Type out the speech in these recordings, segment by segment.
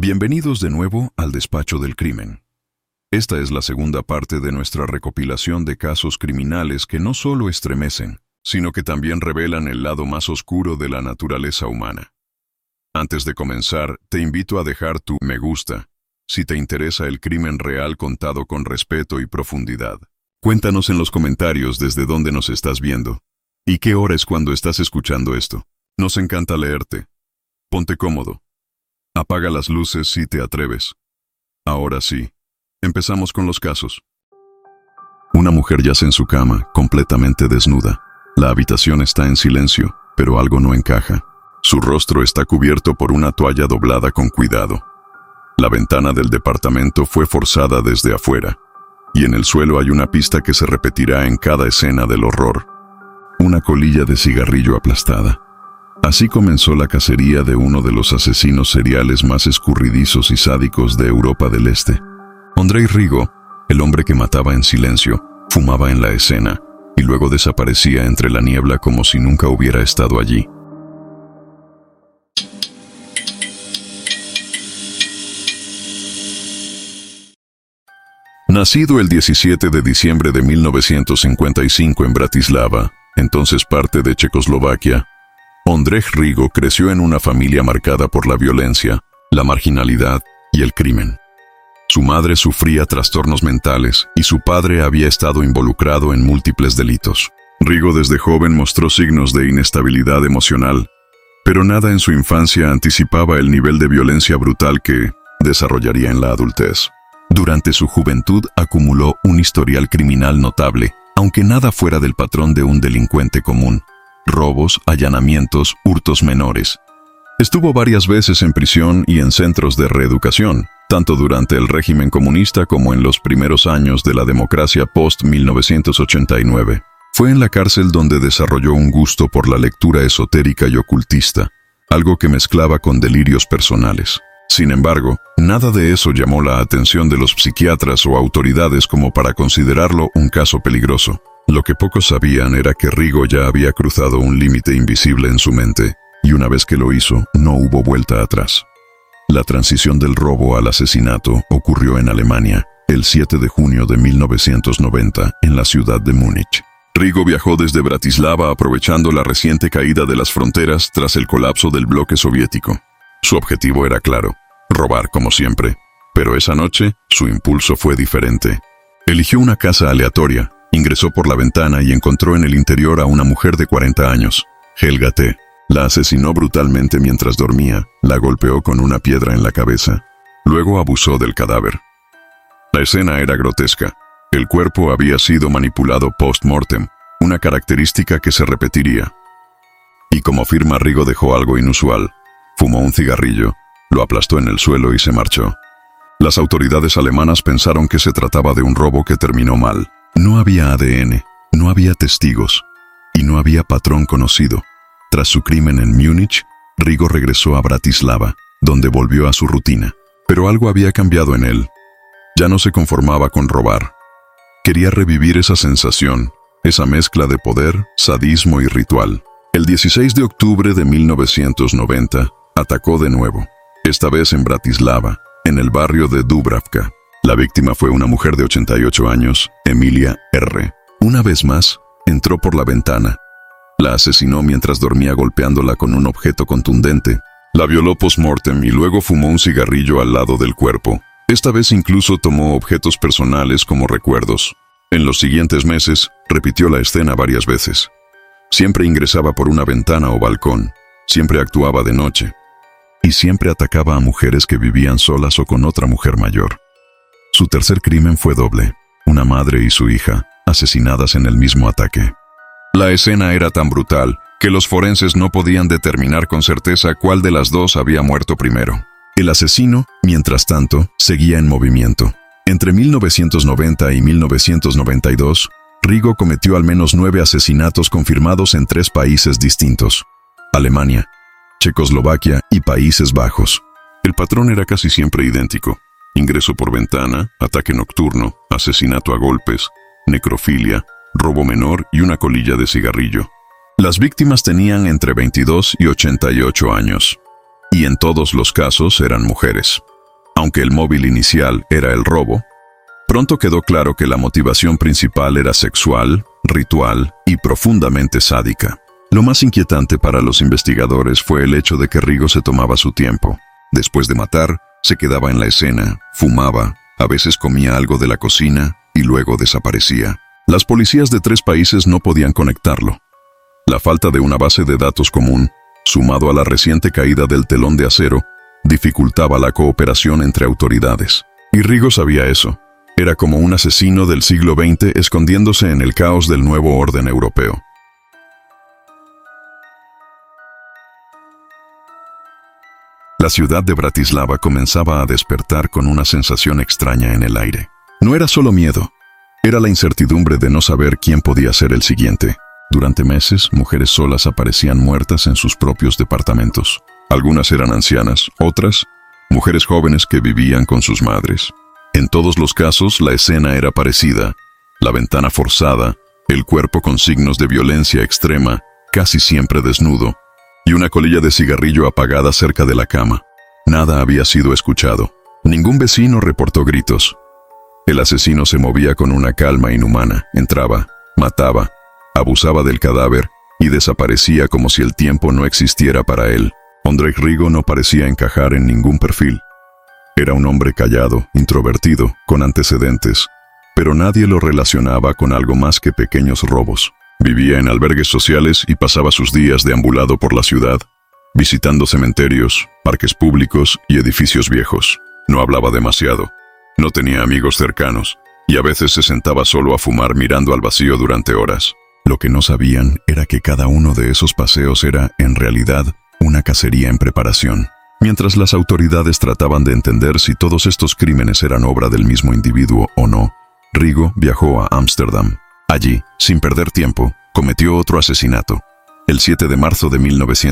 Bienvenidos de nuevo al Despacho del Crimen. Esta es la segunda parte de nuestra recopilación de casos criminales que no solo estremecen, sino que también revelan el lado más oscuro de la naturaleza humana. Antes de comenzar, te invito a dejar tu me gusta, si te interesa el crimen real contado con respeto y profundidad. Cuéntanos en los comentarios desde dónde nos estás viendo y qué hora es cuando estás escuchando esto. Nos encanta leerte. Ponte cómodo. Apaga las luces si te atreves. Ahora sí, empezamos con los casos. Una mujer yace en su cama, completamente desnuda. La habitación está en silencio, pero algo no encaja. Su rostro está cubierto por una toalla doblada con cuidado. La ventana del departamento fue forzada desde afuera, y en el suelo hay una pista que se repetirá en cada escena del horror. Una colilla de cigarrillo aplastada. Así comenzó la cacería de uno de los asesinos seriales más escurridizos y sádicos de Europa del Este. Ondřej Rýgo, el hombre que mataba en silencio, fumaba en la escena y luego desaparecía entre la niebla como si nunca hubiera estado allí. Nacido el 17 de diciembre de 1955 en Bratislava, entonces parte de Checoslovaquia, Ondřej Rýgo creció en una familia marcada por la violencia, la marginalidad y el crimen. Su madre sufría trastornos mentales y su padre había estado involucrado en múltiples delitos. Rýgo desde joven mostró signos de inestabilidad emocional, pero nada en su infancia anticipaba el nivel de violencia brutal que desarrollaría en la adultez. Durante su juventud acumuló un historial criminal notable, aunque nada fuera del patrón de un delincuente común. Robos, allanamientos, hurtos menores. Estuvo varias veces en prisión y en centros de reeducación, tanto durante el régimen comunista como en los primeros años de la democracia post-1989. Fue en la cárcel donde desarrolló un gusto por la lectura esotérica y ocultista, algo que mezclaba con delirios personales. Sin embargo, nada de eso llamó la atención de los psiquiatras o autoridades como para considerarlo un caso peligroso. Lo que pocos sabían era que Rýgo ya había cruzado un límite invisible en su mente, y una vez que lo hizo, no hubo vuelta atrás. La transición del robo al asesinato ocurrió en Alemania, el 7 de junio de 1990, en la ciudad de Múnich. Rýgo viajó desde Bratislava aprovechando la reciente caída de las fronteras tras el colapso del bloque soviético. Su objetivo era claro, robar como siempre, pero esa noche su impulso fue diferente. Eligió una casa aleatoria, ingresó por la ventana y encontró en el interior a una mujer de 40 años, Helga T. La asesinó brutalmente mientras dormía, la golpeó con una piedra en la cabeza. Luego abusó del cadáver. La escena era grotesca. El cuerpo había sido manipulado post-mortem, una característica que se repetiría. Y como afirma Rýgo, dejó algo inusual. Fumó un cigarrillo, lo aplastó en el suelo y se marchó. Las autoridades alemanas pensaron que se trataba de un robo que terminó mal. No había ADN, no había testigos, y no había patrón conocido. Tras su crimen en Múnich, Rýgo regresó a Bratislava, donde volvió a su rutina. Pero algo había cambiado en él. Ya no se conformaba con robar. Quería revivir esa sensación, esa mezcla de poder, sadismo y ritual. El 16 de octubre de 1990, atacó de nuevo, esta vez en Bratislava, en el barrio de Dúbravka. La víctima fue una mujer de 88 años, Emilia R. Una vez más, entró por la ventana. La asesinó mientras dormía golpeándola con un objeto contundente. La violó post-mortem y luego fumó un cigarrillo al lado del cuerpo. Esta vez incluso tomó objetos personales como recuerdos. En los siguientes meses, repitió la escena varias veces. Siempre ingresaba por una ventana o balcón. Siempre actuaba de noche. Y siempre atacaba a mujeres que vivían solas o con otra mujer mayor. Su tercer crimen fue doble, una madre y su hija, asesinadas en el mismo ataque. La escena era tan brutal que los forenses no podían determinar con certeza cuál de las dos había muerto primero. El asesino, mientras tanto, seguía en movimiento. Entre 1990 y 1992, Rýgo cometió al menos 9 asesinatos confirmados en 3 países distintos: Alemania, Checoslovaquia y Países Bajos. El patrón era casi siempre idéntico. Ingreso por ventana, ataque nocturno, asesinato a golpes, necrofilia, robo menor y una colilla de cigarrillo. Las víctimas tenían entre 22 y 88 años. Y en todos los casos eran mujeres. Aunque el móvil inicial era el robo, pronto quedó claro que la motivación principal era sexual, ritual y profundamente sádica. Lo más inquietante para los investigadores fue el hecho de que Rigo se tomaba su tiempo. Después de matar, se quedaba en la escena, fumaba, a veces comía algo de la cocina y luego desaparecía. Las policías de 3 países no podían conectarlo. La falta de una base de datos común, sumado a la reciente caída del telón de acero, dificultaba la cooperación entre autoridades. Y Rigo sabía eso. Era como un asesino del siglo XX escondiéndose en el caos del nuevo orden europeo. La ciudad de Bratislava comenzaba a despertar con una sensación extraña en el aire. No era solo miedo, era la incertidumbre de no saber quién podía ser el siguiente. Durante meses, mujeres solas aparecían muertas en sus propios departamentos. Algunas eran ancianas, otras, mujeres jóvenes que vivían con sus madres. En todos los casos, la escena era parecida: la ventana forzada, el cuerpo con signos de violencia extrema, casi siempre desnudo, y una colilla de cigarrillo apagada cerca de la cama. Nada había sido escuchado. Ningún vecino reportó gritos. El asesino se movía con una calma inhumana. Entraba, mataba, abusaba del cadáver y desaparecía como si el tiempo no existiera para él. Ondrej Rigo no parecía encajar en ningún perfil. Era un hombre callado, introvertido, con antecedentes, pero nadie lo relacionaba con algo más que pequeños robos. Vivía en albergues sociales y pasaba sus días deambulado por la ciudad, visitando cementerios, parques públicos y edificios viejos. No hablaba demasiado, no tenía amigos cercanos, y a veces se sentaba solo a fumar mirando al vacío durante horas. Lo que no sabían era que cada uno de esos paseos era, en realidad, una cacería en preparación. Mientras las autoridades trataban de entender si todos estos crímenes eran obra del mismo individuo o no, Rigo viajó a Ámsterdam. Allí, sin perder tiempo, cometió otro asesinato. El 7 de marzo de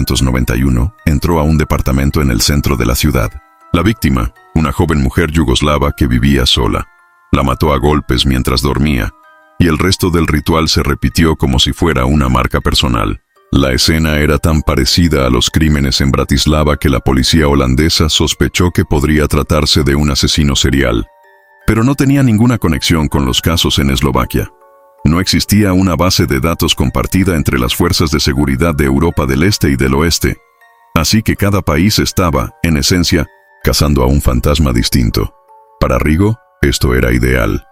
1991, entró a un departamento en el centro de la ciudad. La víctima, una joven mujer yugoslava que vivía sola, la mató a golpes mientras dormía, y el resto del ritual se repitió como si fuera una marca personal. La escena era tan parecida a los crímenes en Bratislava que la policía holandesa sospechó que podría tratarse de un asesino serial, pero no tenía ninguna conexión con los casos en Eslovaquia. No existía una base de datos compartida entre las fuerzas de seguridad de Europa del Este y del Oeste, así que cada país estaba, en esencia, cazando a un fantasma distinto. Para Rigo, esto era ideal.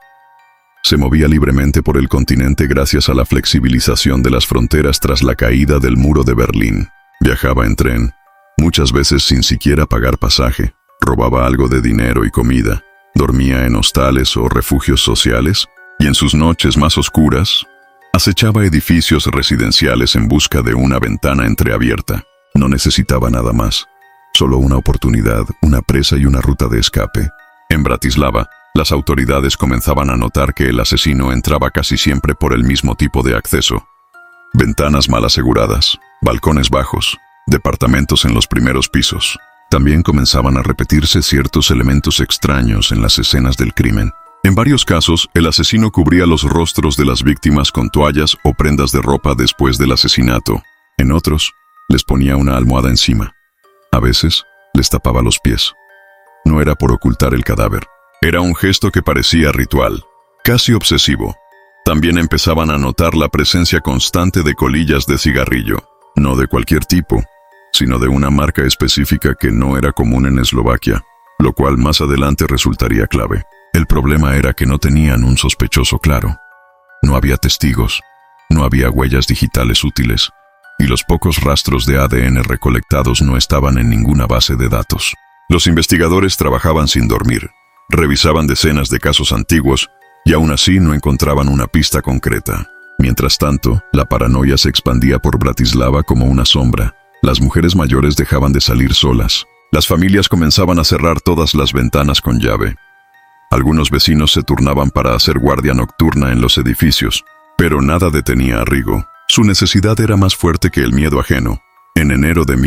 Se movía libremente por el continente gracias a la flexibilización de las fronteras tras la caída del muro de Berlín. Viajaba en tren, muchas veces sin siquiera pagar pasaje, robaba algo de dinero y comida, dormía en hostales o refugios sociales, y en sus noches más oscuras, acechaba edificios residenciales en busca de una ventana entreabierta. No necesitaba nada más, solo una oportunidad, una presa y una ruta de escape. En Bratislava, las autoridades comenzaban a notar que el asesino entraba casi siempre por el mismo tipo de acceso: ventanas mal aseguradas, balcones bajos, departamentos en los primeros pisos. También comenzaban a repetirse ciertos elementos extraños en las escenas del crimen. En varios casos, el asesino cubría los rostros de las víctimas con toallas o prendas de ropa después del asesinato. En otros, les ponía una almohada encima. A veces, les tapaba los pies. No era por ocultar el cadáver. Era un gesto que parecía ritual, casi obsesivo. También empezaban a notar la presencia constante de colillas de cigarrillo, no de cualquier tipo, sino de una marca específica que no era común en Eslovaquia, lo cual más adelante resultaría clave. El problema era que no tenían un sospechoso claro. No había testigos, no había huellas digitales útiles, y los pocos rastros de ADN recolectados no estaban en ninguna base de datos. Los investigadores trabajaban sin dormir, revisaban decenas de casos antiguos, y aún así no encontraban una pista concreta. Mientras tanto, la paranoia se expandía por Bratislava como una sombra. Las mujeres mayores dejaban de salir solas. Las familias comenzaban a cerrar todas las ventanas con llave. Algunos vecinos se turnaban para hacer guardia nocturna en los edificios, pero nada detenía a Rigo. Su necesidad era más fuerte que el miedo ajeno. En enero de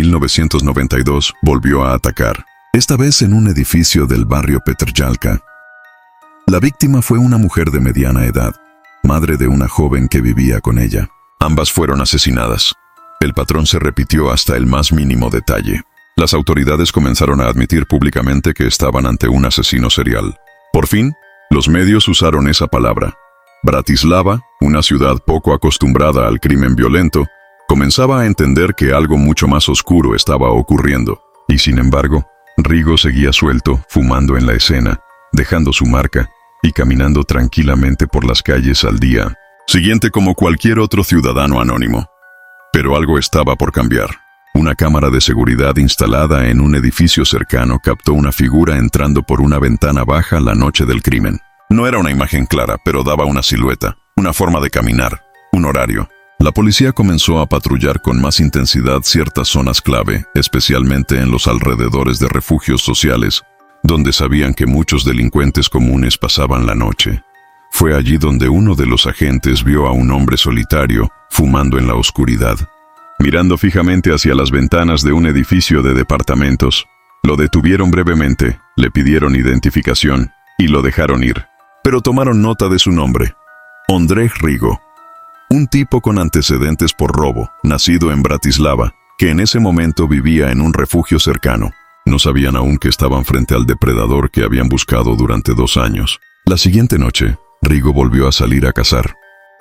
1992 volvió a atacar, esta vez en un edificio del barrio Petržalka. La víctima fue una mujer de mediana edad, madre de una joven que vivía con ella. Ambas fueron asesinadas. El patrón se repitió hasta el más mínimo detalle. Las autoridades comenzaron a admitir públicamente que estaban ante un asesino serial. Por fin, los medios usaron esa palabra. Bratislava, una ciudad poco acostumbrada al crimen violento, comenzaba a entender que algo mucho más oscuro estaba ocurriendo. Y sin embargo, Rigo seguía suelto, fumando en la escena, dejando su marca y caminando tranquilamente por las calles al día siguiente como cualquier otro ciudadano anónimo. Pero algo estaba por cambiar. Una cámara de seguridad instalada en un edificio cercano captó una figura entrando por una ventana baja la noche del crimen. No era una imagen clara, pero daba una silueta, una forma de caminar, un horario. La policía comenzó a patrullar con más intensidad ciertas zonas clave, especialmente en los alrededores de refugios sociales, donde sabían que muchos delincuentes comunes pasaban la noche. Fue allí donde uno de los agentes vio a un hombre solitario, fumando en la oscuridad. Mirando fijamente hacia las ventanas de un edificio de departamentos, lo detuvieron brevemente, le pidieron identificación y lo dejaron ir. Pero tomaron nota de su nombre: Ondrej Rigo. Un tipo con antecedentes por robo, nacido en Bratislava, que en ese momento vivía en un refugio cercano. No sabían aún que estaban frente al depredador que habían buscado durante 2 años. La siguiente noche, Rigo volvió a salir a cazar.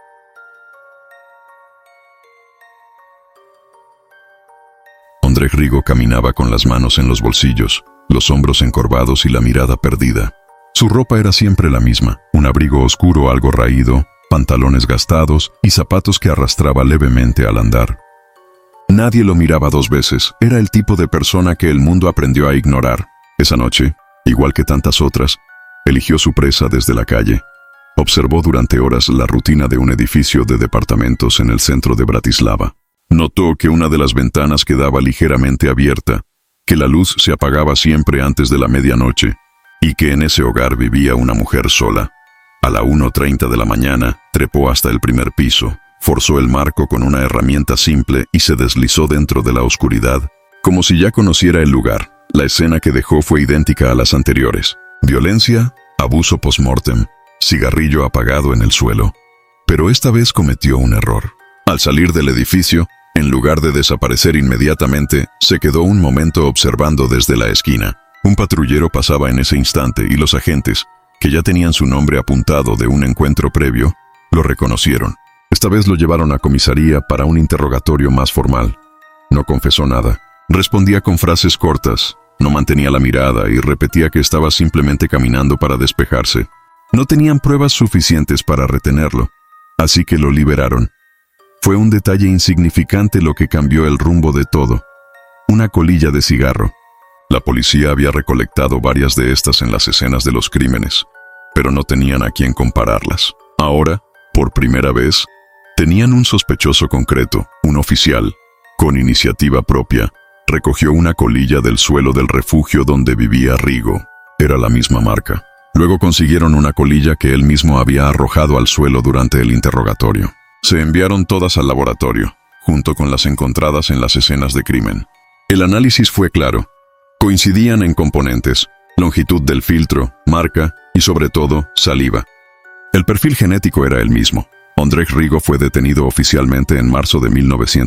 Ondrej Rigo caminaba con las manos en los bolsillos, los hombros encorvados y la mirada perdida. Su ropa era siempre la misma: un abrigo oscuro algo raído, pantalones gastados y zapatos que arrastraba levemente al andar. Nadie lo miraba 2 veces, era el tipo de persona que el mundo aprendió a ignorar. Esa noche, igual que tantas otras, eligió su presa desde la calle. Observó durante horas la rutina de un edificio de departamentos en el centro de Bratislava. Notó que una de las ventanas quedaba ligeramente abierta, que la luz se apagaba siempre antes de la medianoche, y que en ese hogar vivía una mujer sola. A la 1:30 de la mañana, trepó hasta el primer piso, forzó el marco con una herramienta simple y se deslizó dentro de la oscuridad, como si ya conociera el lugar. La escena que dejó fue idéntica a las anteriores: violencia, abuso post-mortem, cigarrillo apagado en el suelo. Pero esta vez cometió un error. Al salir del edificio, en lugar de desaparecer inmediatamente, se quedó un momento observando desde la esquina. Un patrullero pasaba en ese instante y los agentes, que ya tenían su nombre apuntado de un encuentro previo, lo reconocieron. Esta vez lo llevaron a comisaría para un interrogatorio más formal. No confesó nada. Respondía con frases cortas, no mantenía la mirada y repetía que estaba simplemente caminando para despejarse. No tenían pruebas suficientes para retenerlo, así que lo liberaron. Fue un detalle insignificante lo que cambió el rumbo de todo: una colilla de cigarro. La policía había recolectado varias de estas en las escenas de los crímenes, pero no tenían a quién compararlas. Ahora, por primera vez, tenían un sospechoso concreto, un oficial. Con iniciativa propia, recogió una colilla del suelo del refugio donde vivía Rigo. Era la misma marca. Luego consiguieron una colilla que él mismo había arrojado al suelo durante el interrogatorio. Se enviaron todas al laboratorio, junto con las encontradas en las escenas de crimen. El análisis fue claro. Coincidían en componentes: longitud del filtro, marca y, sobre todo, saliva. El perfil genético era el mismo. Ondrej Rigo fue detenido oficialmente en marzo de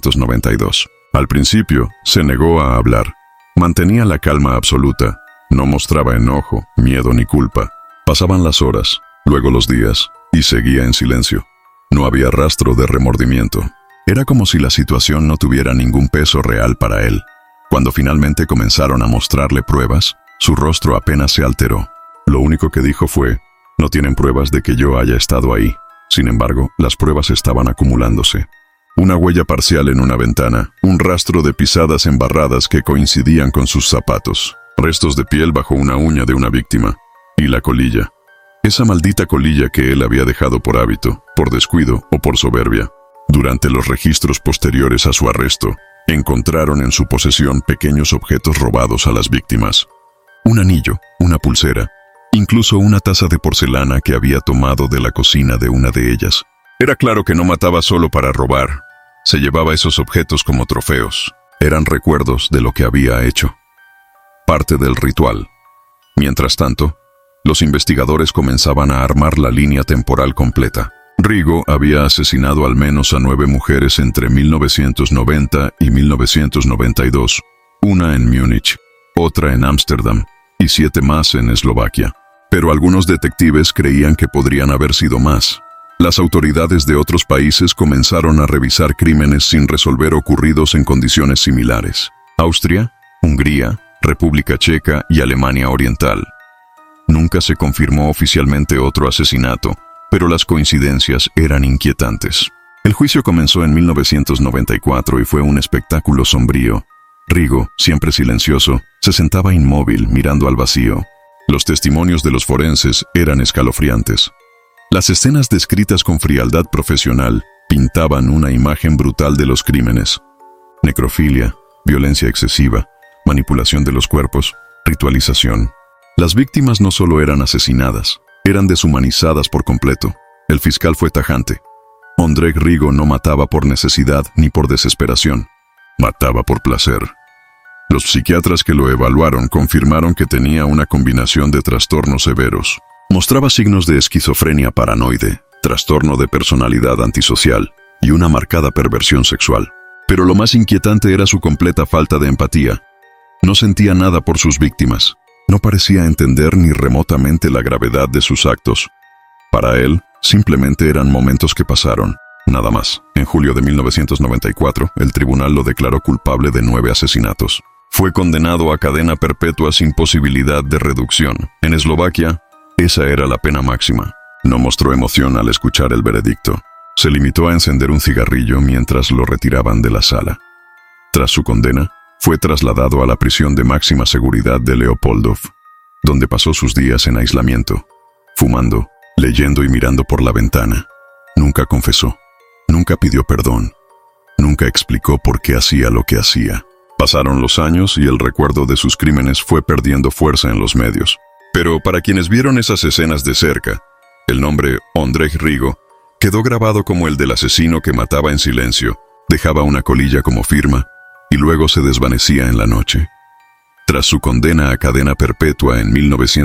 1992. Al principio, se negó a hablar. Mantenía la calma absoluta. No mostraba enojo, miedo ni culpa. Pasaban las horas, luego los días, y seguía en silencio. No había rastro de remordimiento. Era como si la situación no tuviera ningún peso real para él. Cuando finalmente comenzaron a mostrarle pruebas, su rostro apenas se alteró. Lo único que dijo fue: no tienen pruebas de que yo haya estado ahí. Sin embargo, las pruebas estaban acumulándose. Una huella parcial en una ventana, un rastro de pisadas embarradas que coincidían con sus zapatos, restos de piel bajo una uña de una víctima, y la colilla. Esa maldita colilla que él había dejado por hábito, por descuido o por soberbia. Durante los registros posteriores a su arresto, encontraron en su posesión pequeños objetos robados a las víctimas: un anillo, una pulsera, incluso una taza de porcelana que había tomado de la cocina de una de ellas. Era claro que no mataba solo para robar. Se llevaba esos objetos como trofeos. Eran recuerdos de lo que había hecho. Parte del ritual. Mientras tanto, los investigadores comenzaban a armar la línea temporal completa. Rigo había asesinado al menos a 9 mujeres entre 1990 y 1992. una en Múnich, otra en Ámsterdam y 7 más en Eslovaquia. Pero algunos detectives creían que podrían haber sido más. Las autoridades de otros países comenzaron a revisar crímenes sin resolver ocurridos en condiciones similares. Austria, Hungría, República Checa y Alemania Oriental. Nunca se confirmó oficialmente otro asesinato, pero las coincidencias eran inquietantes. El juicio comenzó en 1994 y fue un espectáculo sombrío. Rigo, siempre silencioso, se sentaba inmóvil mirando al vacío. Los testimonios de los forenses eran escalofriantes. Las escenas descritas con frialdad profesional pintaban una imagen brutal de los crímenes. Necrofilia, violencia excesiva, manipulación de los cuerpos, ritualización. Las víctimas no solo eran asesinadas, eran deshumanizadas por completo. El fiscal fue tajante. Ondřej Rigo no mataba por necesidad ni por desesperación. Mataba por placer. Los psiquiatras que lo evaluaron confirmaron que tenía una combinación de trastornos severos. Mostraba signos de esquizofrenia paranoide, trastorno de personalidad antisocial y una marcada perversión sexual. Pero lo más inquietante era su completa falta de empatía. No sentía nada por sus víctimas. No parecía entender ni remotamente la gravedad de sus actos. Para él, simplemente eran momentos que pasaron, nada más. En julio de 1994, el tribunal lo declaró culpable de 9 asesinatos. Fue condenado a cadena perpetua sin posibilidad de reducción. En Eslovaquia, esa era la pena máxima. No mostró emoción al escuchar el veredicto. Se limitó a encender un cigarrillo mientras lo retiraban de la sala. Tras su condena, fue trasladado a la prisión de máxima seguridad de Leopoldov, donde pasó sus días en aislamiento, fumando, leyendo y mirando por la ventana. Nunca confesó, nunca pidió perdón, nunca explicó por qué hacía lo que hacía. Pasaron los años y el recuerdo de sus crímenes fue perdiendo fuerza en los medios. Pero para quienes vieron esas escenas de cerca, el nombre Ondřej Rigo quedó grabado como el del asesino que mataba en silencio, dejaba una colilla como firma y luego se desvanecía en la noche. Tras su condena a cadena perpetua en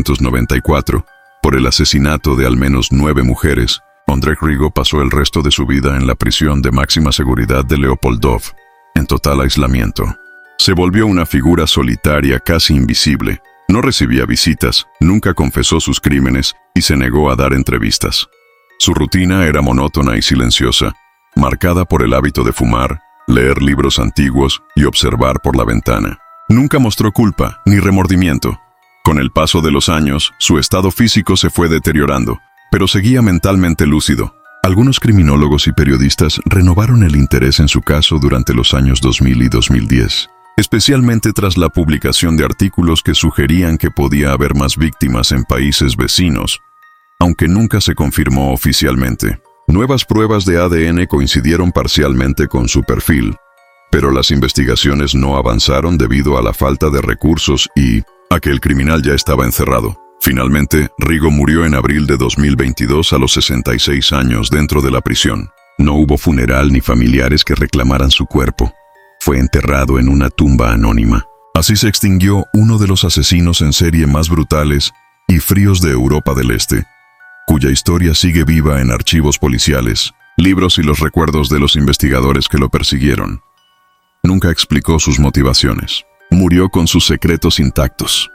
1994, por el asesinato de al menos 9 mujeres, Ondřej Rigo pasó el resto de su vida en la prisión de máxima seguridad de Leopoldov, en total aislamiento. Se volvió una figura solitaria casi invisible. No recibía visitas, nunca confesó sus crímenes y se negó a dar entrevistas. Su rutina era monótona y silenciosa, marcada por el hábito de fumar, leer libros antiguos y observar por la ventana. Nunca mostró culpa ni remordimiento. Con el paso de los años, su estado físico se fue deteriorando, pero seguía mentalmente lúcido. Algunos criminólogos y periodistas renovaron el interés en su caso durante los años 2000 y 2010, especialmente tras la publicación de artículos que sugerían que podía haber más víctimas en países vecinos, aunque nunca se confirmó oficialmente. Nuevas pruebas de ADN coincidieron parcialmente con su perfil, pero las investigaciones no avanzaron debido a la falta de recursos y a que el criminal ya estaba encerrado. Finalmente, Rigo murió en abril de 2022 a los 66 años dentro de la prisión. No hubo funeral ni familiares que reclamaran su cuerpo. Fue enterrado en una tumba anónima. Así se extinguió uno de los asesinos en serie más brutales y fríos de Europa del Este, cuya historia sigue viva en archivos policiales, libros y los recuerdos de los investigadores que lo persiguieron. Nunca explicó sus motivaciones. Murió con sus secretos intactos.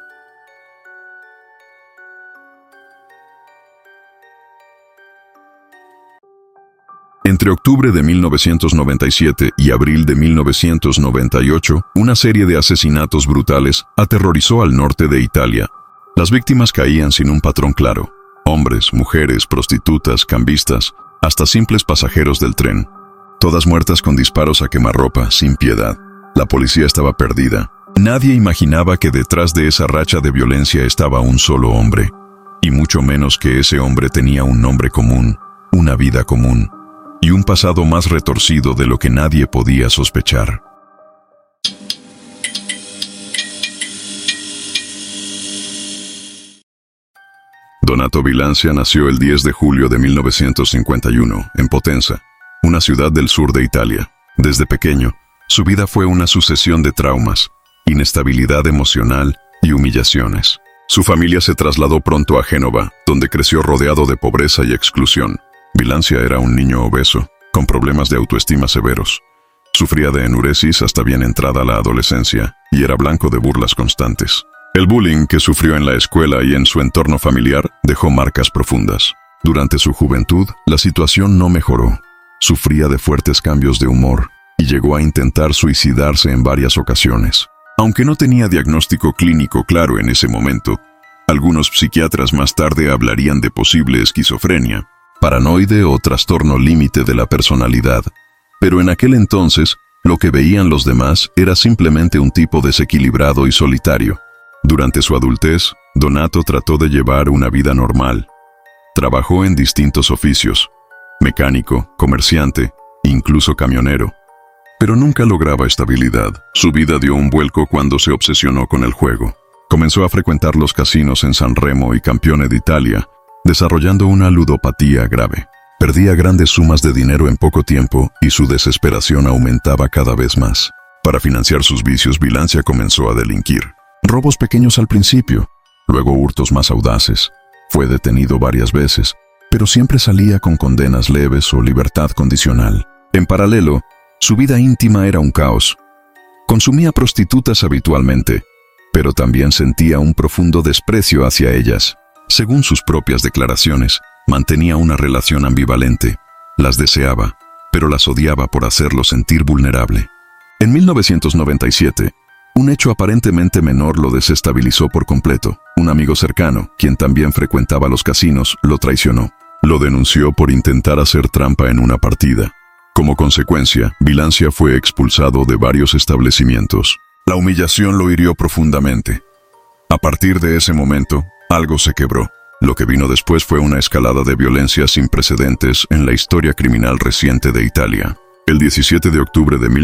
Entre octubre de 1997 y abril de 1998, una serie de asesinatos brutales aterrorizó al norte de Italia. Las víctimas caían sin un patrón claro. Hombres, mujeres, prostitutas, cambistas, hasta simples pasajeros del tren. Todas muertas con disparos a quemarropa, sin piedad. La policía estaba perdida. Nadie imaginaba que detrás de esa racha de violencia estaba un solo hombre, y mucho menos que ese hombre tenía un nombre común, una vida común, y un pasado más retorcido de lo que nadie podía sospechar. Donato Bilancia nació el 10 de julio de 1951, en Potenza, una ciudad del sur de Italia. Desde pequeño, su vida fue una sucesión de traumas, inestabilidad emocional y humillaciones. Su familia se trasladó pronto a Génova, donde creció rodeado de pobreza y exclusión. Bilancia era un niño obeso, con problemas de autoestima severos. Sufría de enuresis hasta bien entrada la adolescencia y era blanco de burlas constantes. El bullying que sufrió en la escuela y en su entorno familiar dejó marcas profundas. Durante su juventud, la situación no mejoró. Sufría de fuertes cambios de humor y llegó a intentar suicidarse en varias ocasiones. Aunque no tenía diagnóstico clínico claro en ese momento, algunos psiquiatras más tarde hablarían de posible esquizofrenia, paranoide o trastorno límite de la personalidad. Pero en aquel entonces, lo que veían los demás era simplemente un tipo desequilibrado y solitario. Durante su adultez, Donato trató de llevar una vida normal. Trabajó en distintos oficios: mecánico, comerciante, incluso camionero. Pero nunca lograba estabilidad. Su vida dio un vuelco cuando se obsesionó con el juego. Comenzó a frecuentar los casinos en San Remo y Campione d'Italia, desarrollando una ludopatía grave. Perdía grandes sumas de dinero en poco tiempo y su desesperación aumentaba cada vez más. Para financiar sus vicios, Bilancia comenzó a delinquir. Robos pequeños al principio, luego hurtos más audaces. Fue detenido varias veces, pero siempre salía con condenas leves o libertad condicional. En paralelo, su vida íntima era un caos. Consumía prostitutas habitualmente, pero también sentía un profundo desprecio hacia ellas. Según sus propias declaraciones, mantenía una relación ambivalente. Las deseaba, pero las odiaba por hacerlo sentir vulnerable. En 1997, un hecho aparentemente menor lo desestabilizó por completo. Un amigo cercano, quien también frecuentaba los casinos, lo traicionó. Lo denunció por intentar hacer trampa en una partida. Como consecuencia, Bilancia fue expulsado de varios establecimientos. La humillación lo hirió profundamente. A partir de ese momento, algo se quebró. Lo que vino después fue una escalada de violencia sin precedentes en la historia criminal reciente de Italia. El 17 de octubre de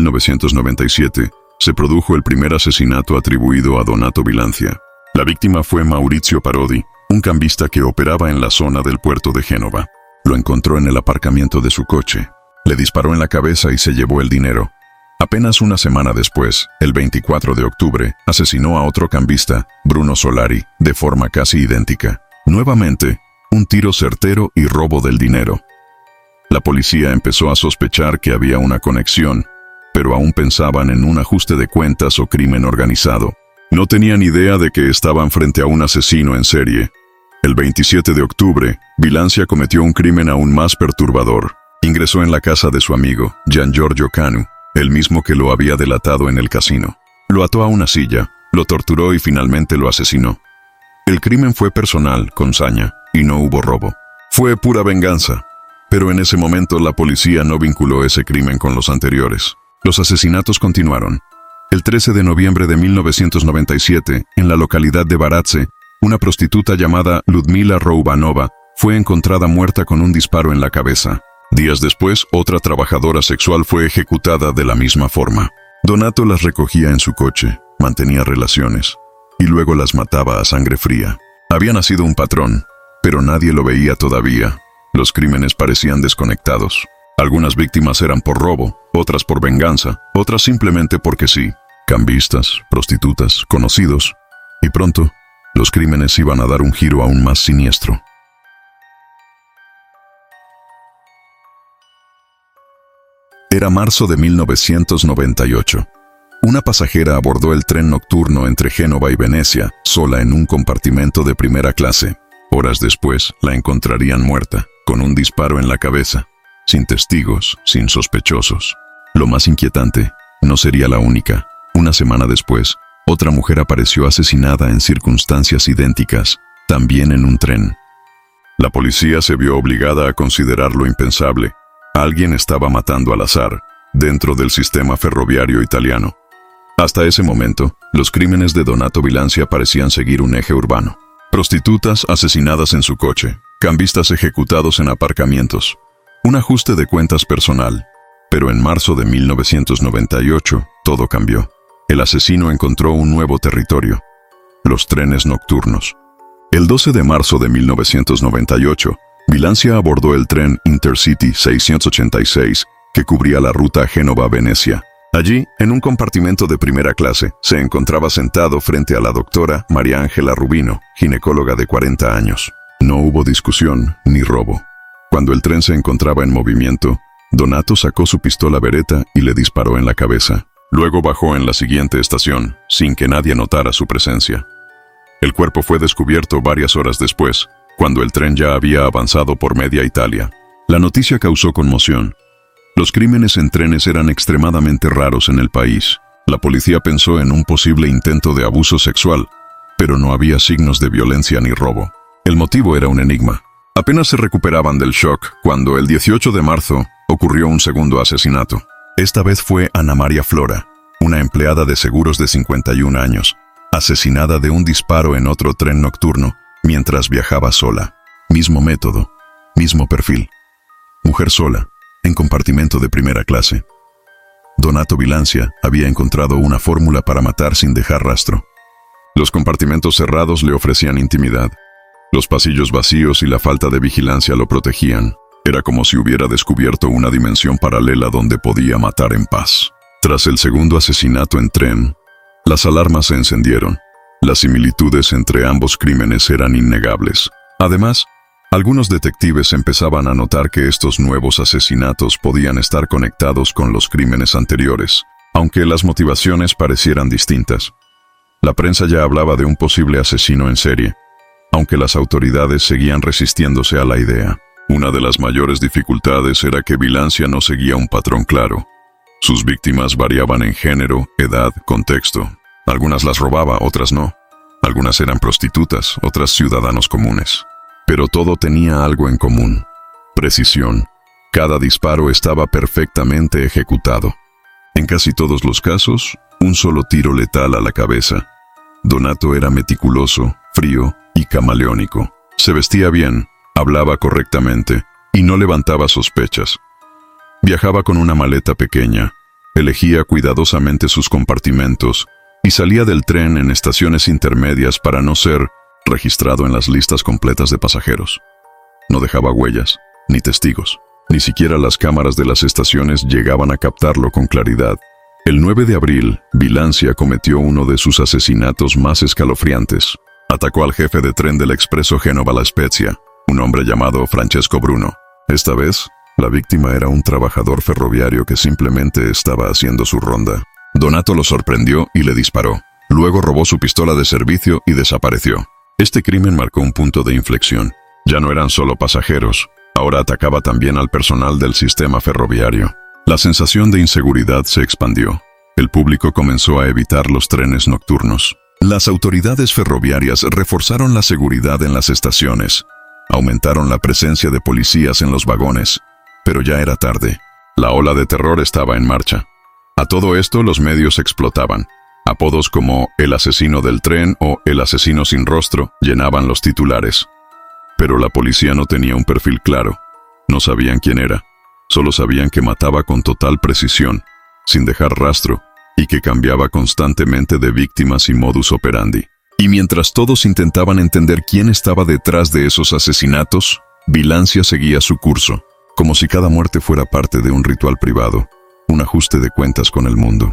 1997, se produjo el primer asesinato atribuido a Donato Bilancia. La víctima fue Maurizio Parodi, un cambista que operaba en la zona del puerto de Génova. Lo encontró en el aparcamiento de su coche. Le disparó en la cabeza y se llevó el dinero. Apenas una semana después, el 24 de octubre, asesinó a otro cambista, Bruno Solari, de forma casi idéntica. Nuevamente, un tiro certero y robo del dinero. La policía empezó a sospechar que había una conexión, pero aún pensaban en un ajuste de cuentas o crimen organizado. No tenían idea de que estaban frente a un asesino en serie. El 27 de octubre, Bilancia cometió un crimen aún más perturbador. Ingresó en la casa de su amigo, Gian Giorgio Canu, el mismo que lo había delatado en el casino. Lo ató a una silla, lo torturó y finalmente lo asesinó. El crimen fue personal, con saña, y no hubo robo. Fue pura venganza. Pero en ese momento la policía no vinculó ese crimen con los anteriores. Los asesinatos continuaron. El 13 de noviembre de 1997, en la localidad de Varadze, una prostituta llamada Ludmila Roubanova fue encontrada muerta con un disparo en la cabeza. Días después, otra trabajadora sexual fue ejecutada de la misma forma. Donato las recogía en su coche, mantenía relaciones, y luego las mataba a sangre fría. Había nacido un patrón, pero nadie lo veía todavía. Los crímenes parecían desconectados. Algunas víctimas eran por robo, otras por venganza, otras simplemente porque sí. Cambistas, prostitutas, conocidos. Y pronto, los crímenes iban a dar un giro aún más siniestro. Era marzo de 1998. Una pasajera abordó el tren nocturno entre Génova y Venecia, sola en un compartimento de primera clase. Horas después, la encontrarían muerta, con un disparo en la cabeza. Sin testigos, sin sospechosos. Lo más inquietante, no sería la única. Una semana después, otra mujer apareció asesinada en circunstancias idénticas, también en un tren. La policía se vio obligada a considerar lo impensable. Alguien estaba matando al azar, dentro del sistema ferroviario italiano. Hasta ese momento, los crímenes de Donato Bilancia parecían seguir un eje urbano. Prostitutas asesinadas en su coche, cambistas ejecutados en aparcamientos. Un ajuste de cuentas personal. Pero en marzo de 1998, todo cambió. El asesino encontró un nuevo territorio: los trenes nocturnos. El 12 de marzo de 1998, Bilancia abordó el tren Intercity 686, que cubría la ruta Génova-Venecia. Allí, en un compartimento de primera clase, se encontraba sentado frente a la doctora María Ángela Rubino, ginecóloga de 40 años. No hubo discusión ni robo. Cuando el tren se encontraba en movimiento, Donato sacó su pistola Beretta y le disparó en la cabeza. Luego bajó en la siguiente estación, sin que nadie notara su presencia. El cuerpo fue descubierto varias horas después, cuando el tren ya había avanzado por media Italia. La noticia causó conmoción. Los crímenes en trenes eran extremadamente raros en el país. La policía pensó en un posible intento de abuso sexual, pero no había signos de violencia ni robo. El motivo era un enigma. Apenas se recuperaban del shock cuando el 18 de marzo ocurrió un segundo asesinato. Esta vez fue Ana María Flora, una empleada de seguros de 51 años, asesinada de un disparo en otro tren nocturno mientras viajaba sola. Mismo método, mismo perfil. Mujer sola, en compartimento de primera clase. Donato Bilancia había encontrado una fórmula para matar sin dejar rastro. Los compartimentos cerrados le ofrecían intimidad. Los pasillos vacíos y la falta de vigilancia lo protegían. Era como si hubiera descubierto una dimensión paralela donde podía matar en paz. Tras el segundo asesinato en tren, las alarmas se encendieron. Las similitudes entre ambos crímenes eran innegables. Además, algunos detectives empezaban a notar que estos nuevos asesinatos podían estar conectados con los crímenes anteriores, aunque las motivaciones parecieran distintas. La prensa ya hablaba de un posible asesino en serie, aunque las autoridades seguían resistiéndose a la idea. Una de las mayores dificultades era que Bilancia no seguía un patrón claro. Sus víctimas variaban en género, edad, contexto. Algunas las robaba, otras no. Algunas eran prostitutas, otras ciudadanos comunes. Pero todo tenía algo en común: precisión. Cada disparo estaba perfectamente ejecutado. En casi todos los casos, un solo tiro letal a la cabeza. Donato era meticuloso, frío y camaleónico. Se vestía bien, hablaba correctamente y no levantaba sospechas. Viajaba con una maleta pequeña, elegía cuidadosamente sus compartimentos y salía del tren en estaciones intermedias para no ser registrado en las listas completas de pasajeros. No dejaba huellas, ni testigos. Ni siquiera las cámaras de las estaciones llegaban a captarlo con claridad. El 9 de abril, Bilancia cometió uno de sus asesinatos más escalofriantes. Atacó al jefe de tren del expreso Génova-La Spezia, un hombre llamado Francesco Bruno. Esta vez, la víctima era un trabajador ferroviario que simplemente estaba haciendo su ronda. Donato lo sorprendió y le disparó. Luego robó su pistola de servicio y desapareció. Este crimen marcó un punto de inflexión. Ya no eran solo pasajeros, ahora atacaba también al personal del sistema ferroviario. La sensación de inseguridad se expandió. El público comenzó a evitar los trenes nocturnos. Las autoridades ferroviarias reforzaron la seguridad en las estaciones. Aumentaron la presencia de policías en los vagones. Pero ya era tarde. La ola de terror estaba en marcha. A todo esto los medios explotaban. Apodos como el asesino del tren o el asesino sin rostro llenaban los titulares. Pero la policía no tenía un perfil claro. No sabían quién era. Solo sabían que mataba con total precisión, sin dejar rastro, y que cambiaba constantemente de víctimas y modus operandi. Y mientras todos intentaban entender quién estaba detrás de esos asesinatos, Bilancia seguía su curso, como si cada muerte fuera parte de un ritual privado, un ajuste de cuentas con el mundo.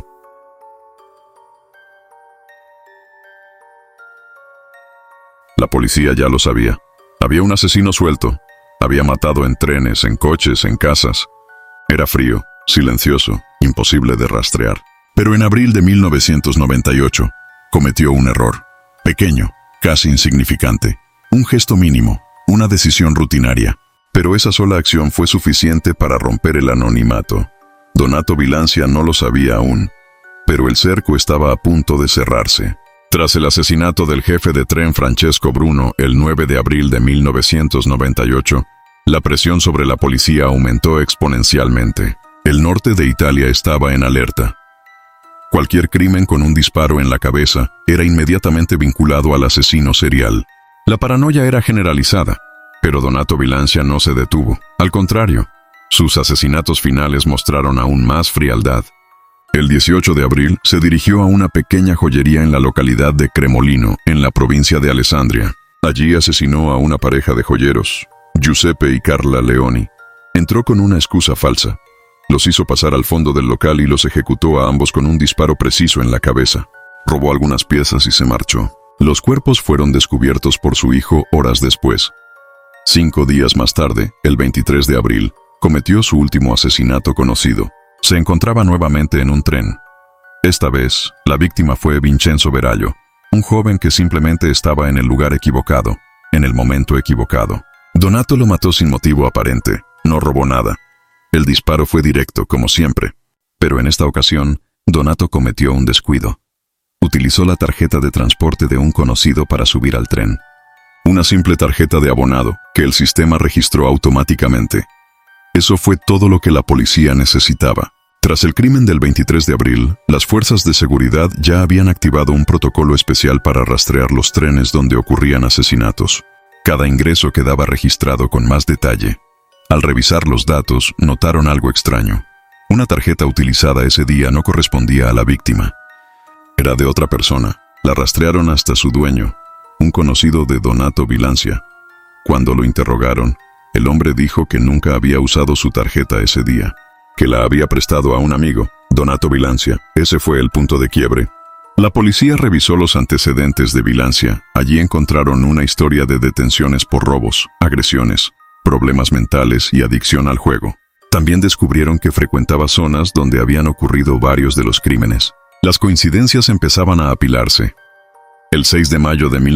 La policía ya lo sabía. Había un asesino suelto. Había matado en trenes, en coches, en casas. Era frío, silencioso, imposible de rastrear. Pero en abril de 1998, cometió un error. Pequeño, casi insignificante. Un gesto mínimo, una decisión rutinaria. Pero esa sola acción fue suficiente para romper el anonimato. Donato Bilancia no lo sabía aún, pero el cerco estaba a punto de cerrarse. Tras el asesinato del jefe de tren Francesco Bruno el 9 de abril de 1998, la presión sobre la policía aumentó exponencialmente. El norte de Italia estaba en alerta. Cualquier crimen con un disparo en la cabeza era inmediatamente vinculado al asesino serial. La paranoia era generalizada, pero Donato Bilancia no se detuvo. Al contrario, sus asesinatos finales mostraron aún más frialdad. El 18 de abril se dirigió a una pequeña joyería en la localidad de Cremolino, en la provincia de Alessandria. Allí asesinó a una pareja de joyeros, Giuseppe y Carla Leoni. Entró con una excusa falsa. Los hizo pasar al fondo del local y los ejecutó a ambos con un disparo preciso en la cabeza. Robó algunas piezas y se marchó. Los cuerpos fueron descubiertos por su hijo horas después. 5 días más tarde, el 23 de abril, cometió su último asesinato conocido. Se encontraba nuevamente en un tren. Esta vez, la víctima fue Vincenzo Verallo, un joven que simplemente estaba en el lugar equivocado, en el momento equivocado. Donato lo mató sin motivo aparente, no robó nada. El disparo fue directo, como siempre. Pero en esta ocasión, Donato cometió un descuido. Utilizó la tarjeta de transporte de un conocido para subir al tren. Una simple tarjeta de abonado, que el sistema registró automáticamente. Eso fue todo lo que la policía necesitaba. Tras el crimen del 23 de abril, las fuerzas de seguridad ya habían activado un protocolo especial para rastrear los trenes donde ocurrían asesinatos. Cada ingreso quedaba registrado con más detalle. Al revisar los datos, notaron algo extraño. Una tarjeta utilizada ese día no correspondía a la víctima. Era de otra persona. La rastrearon hasta su dueño, un conocido de Donato Bilancia. Cuando lo interrogaron, el hombre dijo que nunca había usado su tarjeta ese día, que la había prestado a un amigo, Donato Bilancia. Ese fue el punto de quiebre. La policía revisó los antecedentes de Bilancia. Allí encontraron una historia de detenciones por robos, agresiones, problemas mentales y adicción al juego. También descubrieron que frecuentaba zonas donde habían ocurrido varios de los crímenes. Las coincidencias empezaban a apilarse. El 6 de mayo de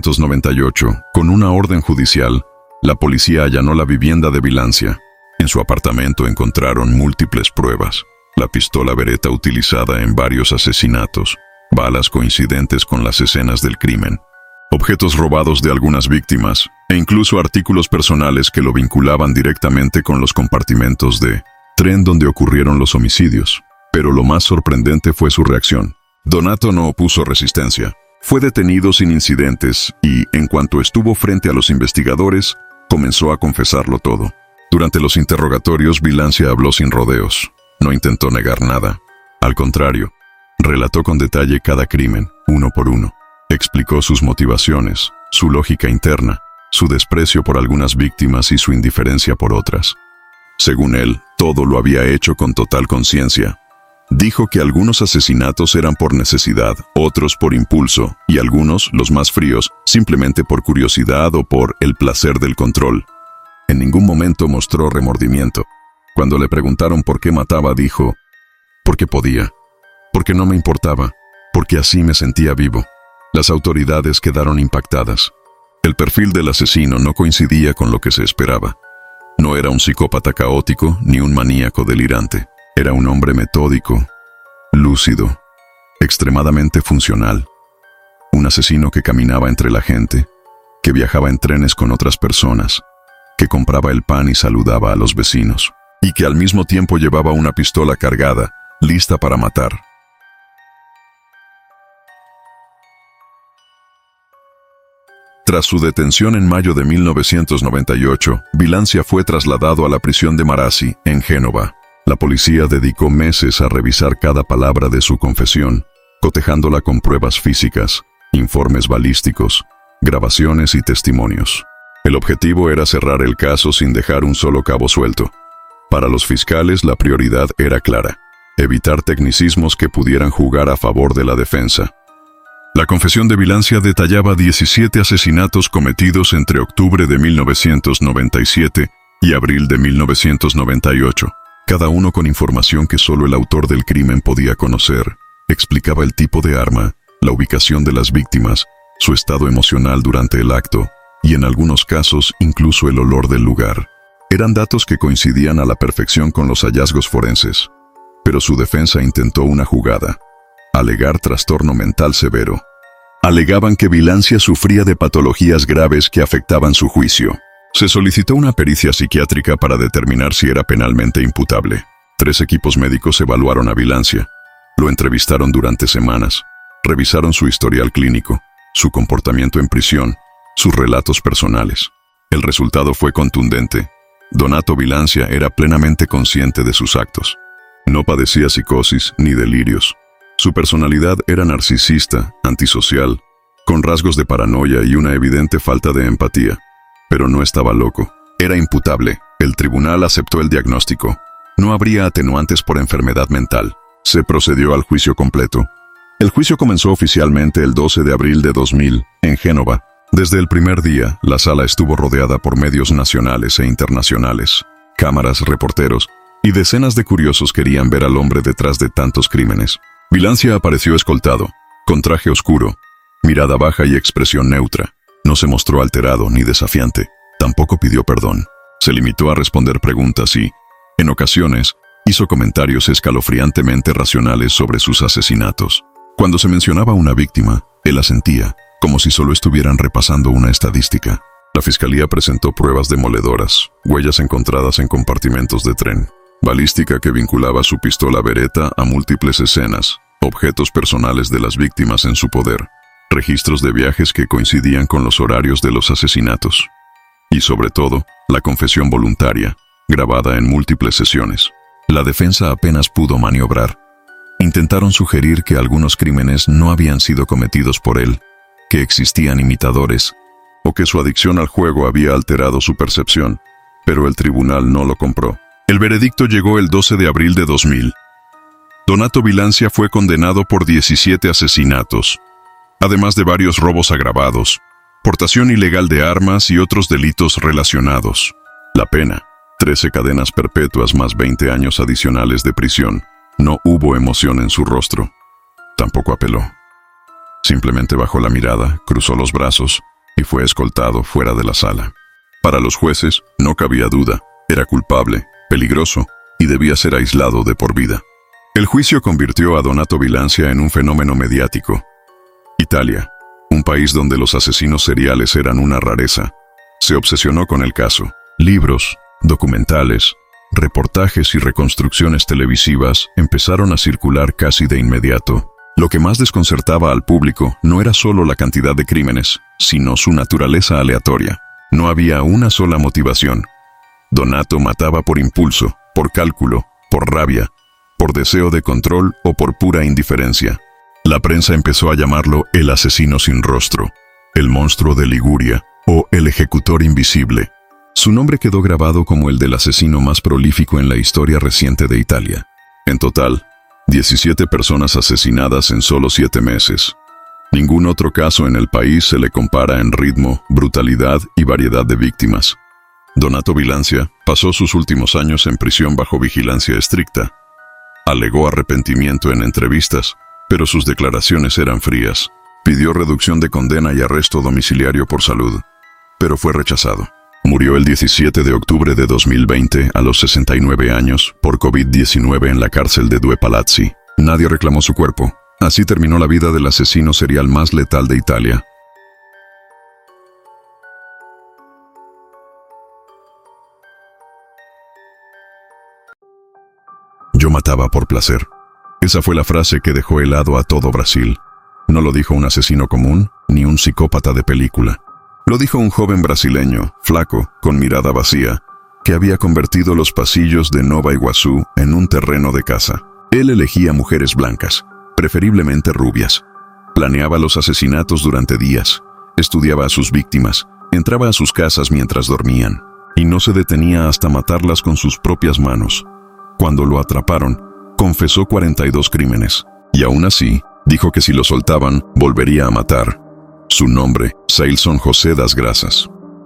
1998, con una orden judicial, la policía allanó la vivienda de Bilancia. En su apartamento encontraron múltiples pruebas. La pistola Beretta utilizada en varios asesinatos, balas coincidentes con las escenas del crimen, objetos robados de algunas víctimas, e incluso artículos personales que lo vinculaban directamente con los compartimentos de tren donde ocurrieron los homicidios. Pero lo más sorprendente fue su reacción. Donato no opuso resistencia. Fue detenido sin incidentes y, en cuanto estuvo frente a los investigadores, comenzó a confesarlo todo. Durante los interrogatorios, Bilancia habló sin rodeos. No intentó negar nada. Al contrario, relató con detalle cada crimen, uno por uno. Explicó sus motivaciones, su lógica interna, su desprecio por algunas víctimas y su indiferencia por otras. Según él, todo lo había hecho con total conciencia. Dijo que algunos asesinatos eran por necesidad, otros por impulso, y algunos, los más fríos, simplemente por curiosidad o por el placer del control. En ningún momento mostró remordimiento. Cuando le preguntaron por qué mataba, dijo: porque podía, porque no me importaba, porque así me sentía vivo. Las autoridades quedaron impactadas. El perfil del asesino no coincidía con lo que se esperaba. No era un psicópata caótico ni un maníaco delirante. Era un hombre metódico, lúcido, extremadamente funcional. Un asesino que caminaba entre la gente, que viajaba en trenes con otras personas, que compraba el pan y saludaba a los vecinos, y que al mismo tiempo llevaba una pistola cargada, lista para matar. Tras su detención en mayo de 1998, Bilancia fue trasladado a la prisión de Marassi, en Génova. La policía dedicó meses a revisar cada palabra de su confesión, cotejándola con pruebas físicas, informes balísticos, grabaciones y testimonios. El objetivo era cerrar el caso sin dejar un solo cabo suelto. Para los fiscales la prioridad era clara: evitar tecnicismos que pudieran jugar a favor de la defensa. La confesión de Bilancia detallaba 17 asesinatos cometidos entre octubre de 1997 y abril de 1998. Cada uno con información que solo el autor del crimen podía conocer. Explicaba el tipo de arma, la ubicación de las víctimas, su estado emocional durante el acto, y en algunos casos incluso el olor del lugar. Eran datos que coincidían a la perfección con los hallazgos forenses. Pero su defensa intentó una jugada: alegar trastorno mental severo. Alegaban que Bilancia sufría de patologías graves que afectaban su juicio. Se solicitó una pericia psiquiátrica para determinar si era penalmente imputable. 3 equipos médicos evaluaron a Bilancia. Lo entrevistaron durante semanas. Revisaron su historial clínico, su comportamiento en prisión, sus relatos personales. El resultado fue contundente. Donato Bilancia era plenamente consciente de sus actos. No padecía psicosis ni delirios. Su personalidad era narcisista, antisocial, con rasgos de paranoia y una evidente falta de empatía. Pero no estaba loco. Era imputable. El tribunal aceptó el diagnóstico. No habría atenuantes por enfermedad mental. Se procedió al juicio completo. El juicio comenzó oficialmente el 12 de abril de 2000, en Génova. Desde el primer día, la sala estuvo rodeada por medios nacionales e internacionales. cámaras, reporteros, y decenas de curiosos querían ver al hombre detrás de tantos crímenes. Vilancia apareció escoltado, con traje oscuro, mirada baja y expresión neutra. No se mostró alterado ni desafiante. Tampoco pidió perdón. Se limitó a responder preguntas y, en ocasiones, hizo comentarios escalofriantemente racionales sobre sus asesinatos. Cuando se mencionaba una víctima, él asentía, como si solo estuvieran repasando una estadística. La fiscalía presentó pruebas demoledoras, huellas encontradas en compartimentos de tren, balística que vinculaba su pistola Beretta a múltiples escenas, objetos personales de las víctimas en su poder, registros de viajes que coincidían con los horarios de los asesinatos. Y sobre todo, la confesión voluntaria, grabada en múltiples sesiones. La defensa apenas pudo maniobrar. Intentaron sugerir que algunos crímenes no habían sido cometidos por él, que existían imitadores, o que su adicción al juego había alterado su percepción, pero el tribunal no lo compró. El veredicto llegó el 12 de abril de 2000. Donato Vilancia fue condenado por 17 asesinatos, además de varios robos agravados, portación ilegal de armas y otros delitos relacionados. La pena, 13 cadenas perpetuas más 20 años adicionales de prisión. No hubo emoción en su rostro. Tampoco apeló. Simplemente bajó la mirada, cruzó los brazos y fue escoltado fuera de la sala. Para los jueces, no cabía duda. Era culpable, peligroso y debía ser aislado de por vida. El juicio convirtió a Donato Vilancia en un fenómeno mediático. Italia, un país donde los asesinos seriales eran una rareza, se obsesionó con el caso. Libros, documentales, reportajes y reconstrucciones televisivas empezaron a circular casi de inmediato. Lo que más desconcertaba al público no era solo la cantidad de crímenes, sino su naturaleza aleatoria. No había una sola motivación. Donato mataba por impulso, por cálculo, por rabia, por deseo de control o por pura indiferencia. La prensa empezó a llamarlo el asesino sin rostro, el monstruo de Liguria o el ejecutor invisible. Su nombre quedó grabado como el del asesino más prolífico en la historia reciente de Italia. En total, 17 personas asesinadas en solo 7 meses. Ningún otro caso en el país se le compara en ritmo, brutalidad y variedad de víctimas. Donato Vilancia pasó sus últimos años en prisión bajo vigilancia estricta. Alegó arrepentimiento en entrevistas, pero sus declaraciones eran frías. Pidió reducción de condena y arresto domiciliario por salud, pero fue rechazado. Murió el 17 de octubre de 2020 a los 69 años por COVID-19 en la cárcel de Due Palazzi. Nadie reclamó su cuerpo. Así terminó la vida del asesino serial más letal de Italia. Yo mataba por placer. Esa fue la frase que dejó helado a todo Brasil. No lo dijo un asesino común, ni un psicópata de película. Lo dijo un joven brasileño, flaco, con mirada vacía, que había convertido los pasillos de Nova Iguazú en un terreno de caza. Él elegía mujeres blancas, preferiblemente rubias. Planeaba los asesinatos durante días, estudiaba a sus víctimas, entraba a sus casas mientras dormían, y no se detenía hasta matarlas con sus propias manos. Cuando lo atraparon, confesó 42 crímenes, y aún así, dijo que si lo soltaban, volvería a matar. Su nombre, Sailson José das Graças.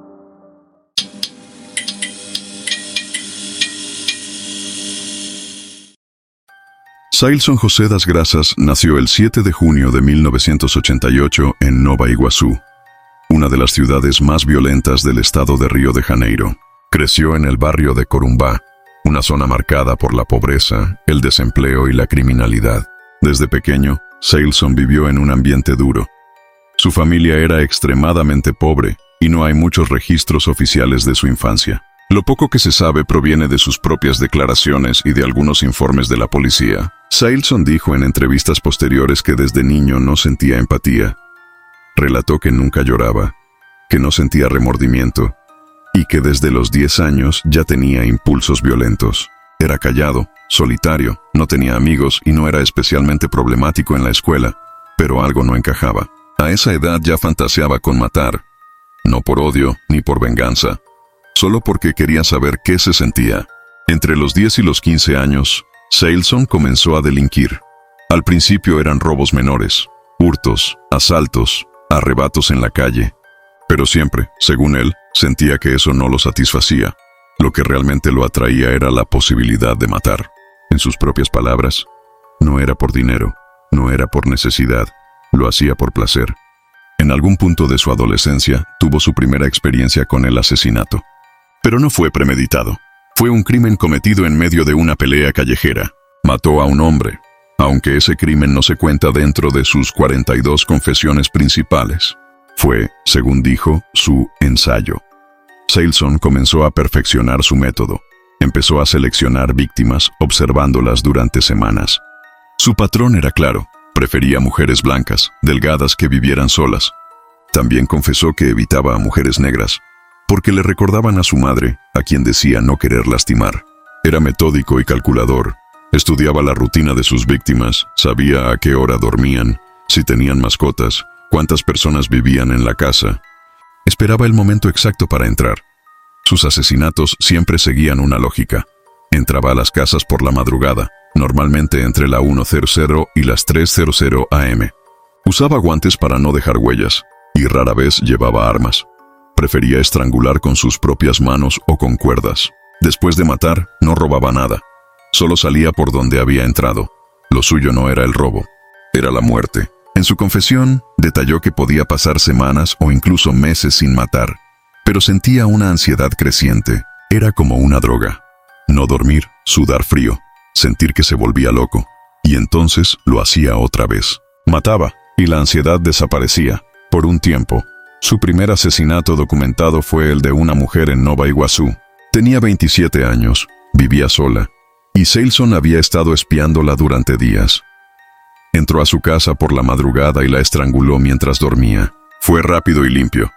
Sailson José das Graças nació el 7 de junio de 1988 en Nova Iguazú, una de las ciudades más violentas del estado de Río de Janeiro. Creció en el barrio de Corumbá, una zona marcada por la pobreza, el desempleo y la criminalidad. Desde pequeño, Sailson vivió en un ambiente duro. Su familia era extremadamente pobre y no hay muchos registros oficiales de su infancia. Lo poco que se sabe proviene de sus propias declaraciones y de algunos informes de la policía. Sailson dijo en entrevistas posteriores que desde niño no sentía empatía. Relató que nunca lloraba, que no sentía remordimiento y que desde los 10 años ya tenía impulsos violentos. Era callado, solitario, no tenía amigos y no era especialmente problemático en la escuela, pero algo no encajaba. A esa edad ya fantaseaba con matar, no por odio ni por venganza, solo porque quería saber qué se sentía. Entre los 10 y los 15 años, Sailson comenzó a delinquir. Al principio eran robos menores, hurtos, asaltos, arrebatos en la calle, pero siempre, según él, sentía que eso no lo satisfacía. Lo que realmente lo atraía era la posibilidad de matar. En sus propias palabras, no era por dinero, no era por necesidad, lo hacía por placer. En algún punto de su adolescencia, tuvo su primera experiencia con el asesinato. Pero no fue premeditado. Fue un crimen cometido en medio de una pelea callejera. Mató a un hombre, aunque ese crimen no se cuenta dentro de sus 42 confesiones principales. Fue, según dijo, su ensayo. Salesón comenzó a perfeccionar su método. Empezó a seleccionar víctimas, observándolas durante semanas. Su patrón era claro. Prefería mujeres blancas, delgadas que vivieran solas. También confesó que evitaba a mujeres negras, porque le recordaban a su madre, a quien decía no querer lastimar. Era metódico y calculador. Estudiaba la rutina de sus víctimas, sabía a qué hora dormían, si tenían mascotas, cuántas personas vivían en la casa. Esperaba el momento exacto para entrar. Sus asesinatos siempre seguían una lógica. Entraba a las casas por la madrugada, normalmente entre la 1:00 y las 3:00 am. Usaba guantes para no dejar huellas, y rara vez llevaba armas. Prefería estrangular con sus propias manos o con cuerdas. Después de matar, no robaba nada. Solo salía por donde había entrado. Lo suyo no era el robo, era la muerte. En su confesión, detalló que podía pasar semanas o incluso meses sin matar, pero sentía una ansiedad creciente. Era como una droga. No dormir, sudar frío, sentir que se volvía loco. Y entonces lo hacía otra vez. Mataba, y la ansiedad desaparecía. Por un tiempo. Su primer asesinato documentado fue el de una mujer en Nova Iguazú. Tenía 27 años, vivía sola, y Salesón había estado espiándola durante días. Entró a su casa por la madrugada y la estranguló mientras dormía. Fue rápido y limpio.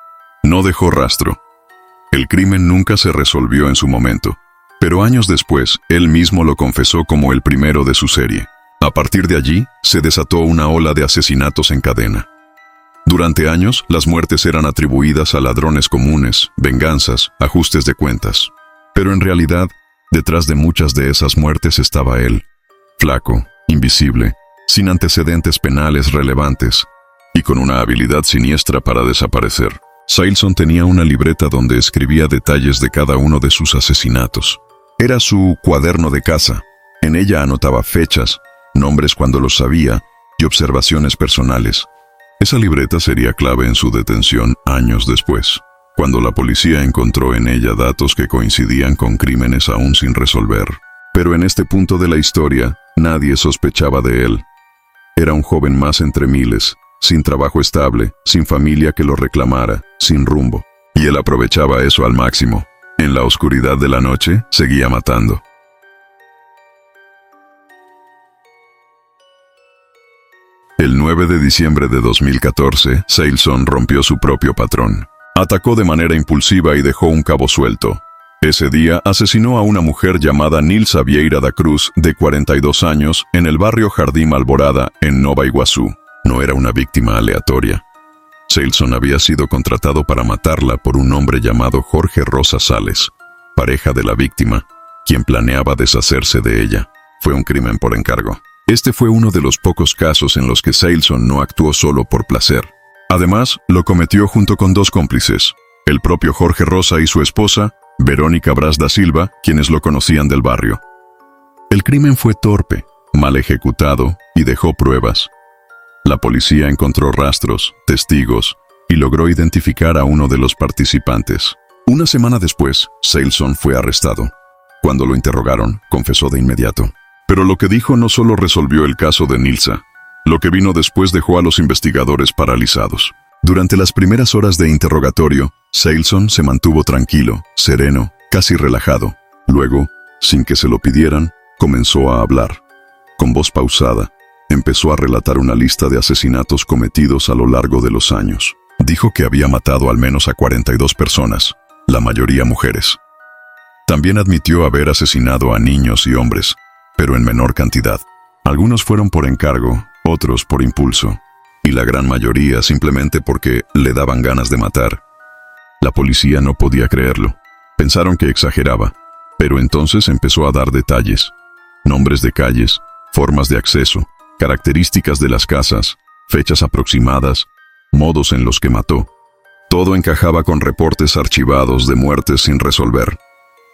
No dejó rastro. El crimen nunca se resolvió en su momento, pero años después, él mismo lo confesó como el primero de su serie. A partir de allí, se desató una ola de asesinatos en cadena. Durante años, las muertes eran atribuidas a ladrones comunes, venganzas, ajustes de cuentas. Pero en realidad, detrás de muchas de esas muertes estaba él, flaco, invisible, sin antecedentes penales relevantes, y con una habilidad siniestra para desaparecer. Salesón tenía una libreta donde escribía detalles de cada uno de sus asesinatos. Era su cuaderno de casa. En ella anotaba fechas, nombres cuando los sabía, y observaciones personales. Esa libreta sería clave en su detención años después, cuando la policía encontró en ella datos que coincidían con crímenes aún sin resolver. Pero en este punto de la historia, nadie sospechaba de él. Era un joven más entre miles, sin trabajo estable, sin familia que lo reclamara, sin rumbo. Y él aprovechaba eso al máximo. En la oscuridad de la noche, seguía matando. El 9 de diciembre de 2014, Salesón rompió su propio patrón. Atacó de manera impulsiva y dejó un cabo suelto. Ese día asesinó a una mujer llamada Nilsa Vieira da Cruz, de 42 años, en el barrio Jardín Alborada, en Nova Iguazú. No era una víctima aleatoria. Salesón había sido contratado para matarla por un hombre llamado Jorge Rosa Sales, pareja de la víctima, quien planeaba deshacerse de ella. Fue un crimen por encargo. Este fue uno de los pocos casos en los que Salesón no actuó solo por placer. Además, lo cometió junto con dos cómplices, el propio Jorge Rosa y su esposa, Verónica Braz da Silva, quienes lo conocían del barrio. El crimen fue torpe, mal ejecutado y dejó pruebas. La policía encontró rastros, testigos, y logró identificar a uno de los participantes. Una semana después, Salesón fue arrestado. Cuando lo interrogaron, confesó de inmediato. Pero lo que dijo no solo resolvió el caso de Nilsa. Lo que vino después dejó a los investigadores paralizados. Durante las primeras horas de interrogatorio, Salesón se mantuvo tranquilo, sereno, casi relajado. Luego, sin que se lo pidieran, comenzó a hablar. Con voz pausada, empezó a relatar una lista de asesinatos cometidos a lo largo de los años. Dijo que había matado al menos a 42 personas, la mayoría mujeres. También admitió haber asesinado a niños y hombres, pero en menor cantidad. Algunos fueron por encargo, otros por impulso, y la gran mayoría simplemente porque le daban ganas de matar. La policía no podía creerlo. Pensaron que exageraba, pero entonces empezó a dar detalles. Nombres de calles, formas de acceso, características de las casas, fechas aproximadas, modos en los que mató. Todo encajaba con reportes archivados de muertes sin resolver.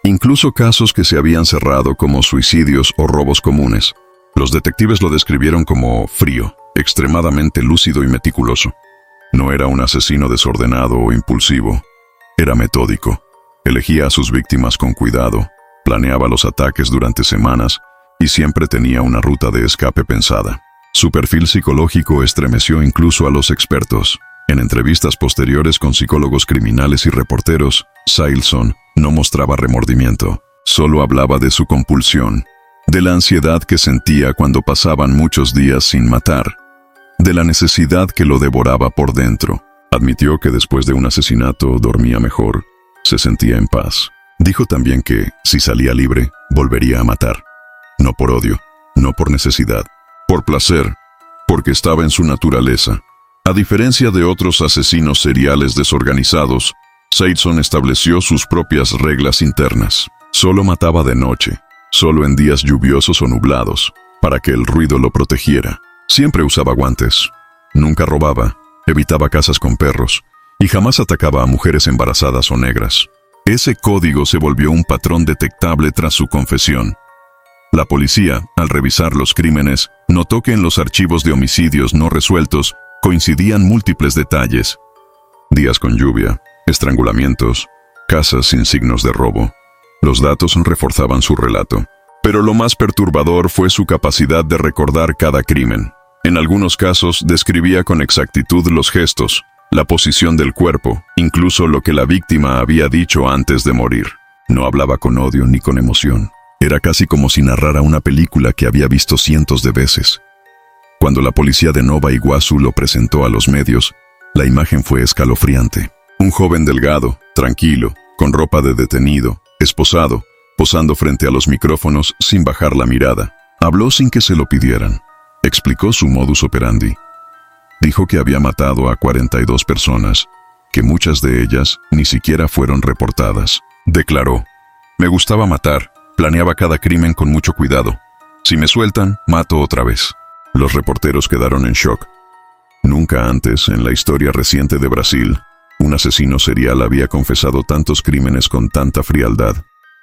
incluso casos que se habían cerrado como suicidios o robos comunes. Los detectives lo describieron como frío, extremadamente lúcido y meticuloso. No era un asesino desordenado o impulsivo, era metódico. Elegía a sus víctimas con cuidado, planeaba los ataques durante semanas y siempre tenía una ruta de escape pensada. Su perfil psicológico estremeció incluso a los expertos. En entrevistas posteriores con psicólogos criminales y reporteros, Salson no mostraba remordimiento, solo hablaba de su compulsión, de la ansiedad que sentía cuando pasaban muchos días sin matar, de la necesidad que lo devoraba por dentro. Admitió que después de un asesinato dormía mejor, se sentía en paz. Dijo también que, si salía libre, volvería a matar. No por odio, no por necesidad, por placer, porque estaba en su naturaleza. A diferencia de otros asesinos seriales desorganizados, Salson estableció sus propias reglas internas. Solo mataba de noche, solo en días lluviosos o nublados, para que el ruido lo protegiera. Siempre usaba guantes, nunca robaba, evitaba casas con perros, y jamás atacaba a mujeres embarazadas o negras. Ese código se volvió un patrón detectable tras su confesión. La policía, al revisar los crímenes, notó que en los archivos de homicidios no resueltos coincidían múltiples detalles. Días con lluvia, estrangulamientos, casas sin signos de robo. Los datos reforzaban su relato. Pero lo más perturbador fue su capacidad de recordar cada crimen. En algunos casos describía con exactitud los gestos, la posición del cuerpo, incluso lo que la víctima había dicho antes de morir. No hablaba con odio ni con emoción. Era casi como si narrara una película que había visto cientos de veces. Cuando la policía de Nova Iguazú lo presentó a los medios, la imagen fue escalofriante. Un joven delgado, tranquilo, con ropa de detenido, esposado, posando frente a los micrófonos sin bajar la mirada. Habló sin que se lo pidieran. Explicó su modus operandi. Dijo que había matado a 42 personas, que muchas de ellas ni siquiera fueron reportadas. Declaró: "Me gustaba matar, planeaba cada crimen con mucho cuidado. Si me sueltan, mato otra vez". Los reporteros quedaron en shock. Nunca antes, en la historia reciente de Brasil, un asesino serial había confesado tantos crímenes con tanta frialdad.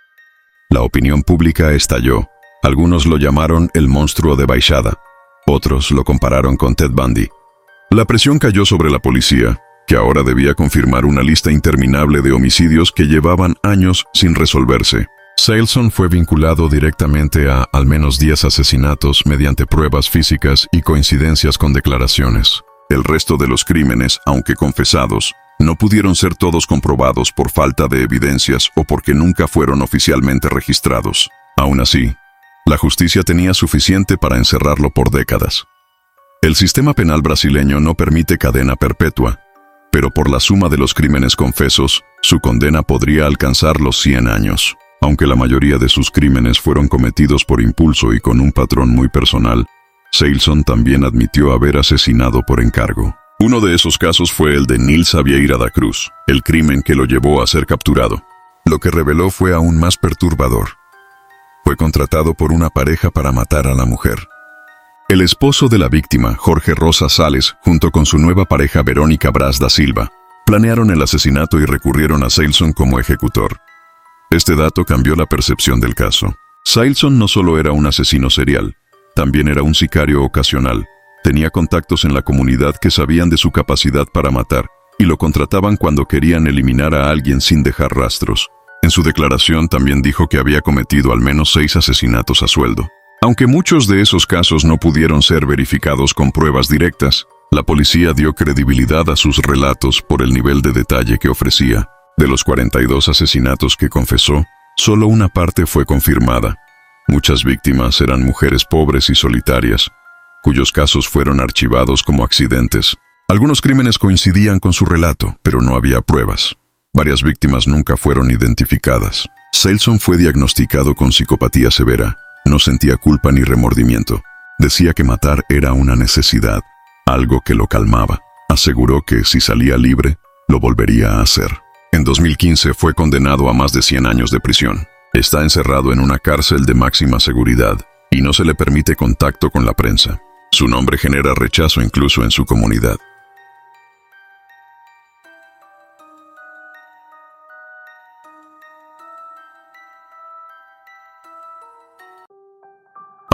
La opinión pública estalló. Algunos lo llamaron el monstruo de Baixada. Otros lo compararon con Ted Bundy. La presión cayó sobre la policía, que ahora debía confirmar una lista interminable de homicidios que llevaban años sin resolverse. Salson fue vinculado directamente a al menos 10 asesinatos mediante pruebas físicas y coincidencias con declaraciones. El resto de los crímenes, aunque confesados, no pudieron ser todos comprobados por falta de evidencias o porque nunca fueron oficialmente registrados. Aún así, la justicia tenía suficiente para encerrarlo por décadas. El sistema penal brasileño no permite cadena perpetua, pero por la suma de los crímenes confesos, su condena podría alcanzar los 100 años. Aunque la mayoría de sus crímenes fueron cometidos por impulso y con un patrón muy personal, Salson también admitió haber asesinado por encargo. Uno de esos casos fue el de Nilsa Vieira da Cruz, el crimen que lo llevó a ser capturado. Lo que reveló fue aún más perturbador. Fue contratado por una pareja para matar a la mujer. El esposo de la víctima, Jorge Rosa Sales, junto con su nueva pareja Verónica Braz da Silva, planearon el asesinato y recurrieron a Salson como ejecutor. Este dato cambió la percepción del caso. Salson no solo era un asesino serial, también era un sicario ocasional. Tenía contactos en la comunidad que sabían de su capacidad para matar, y lo contrataban cuando querían eliminar a alguien sin dejar rastros. En su declaración también dijo que había cometido al menos 6 asesinatos a sueldo. Aunque muchos de esos casos no pudieron ser verificados con pruebas directas, la policía dio credibilidad a sus relatos por el nivel de detalle que ofrecía. De los 42 asesinatos que confesó, solo una parte fue confirmada. Muchas víctimas eran mujeres pobres y solitarias, cuyos casos fueron archivados como accidentes. Algunos crímenes coincidían con su relato, pero no había pruebas. Varias víctimas nunca fueron identificadas. Salson fue diagnosticado con psicopatía severa. No sentía culpa ni remordimiento. Decía que matar era una necesidad, algo que lo calmaba. Aseguró que si salía libre, lo volvería a hacer. En 2015 fue condenado a más de 100 años de prisión. Está encerrado en una cárcel de máxima seguridad y no se le permite contacto con la prensa. Su nombre genera rechazo incluso en su comunidad.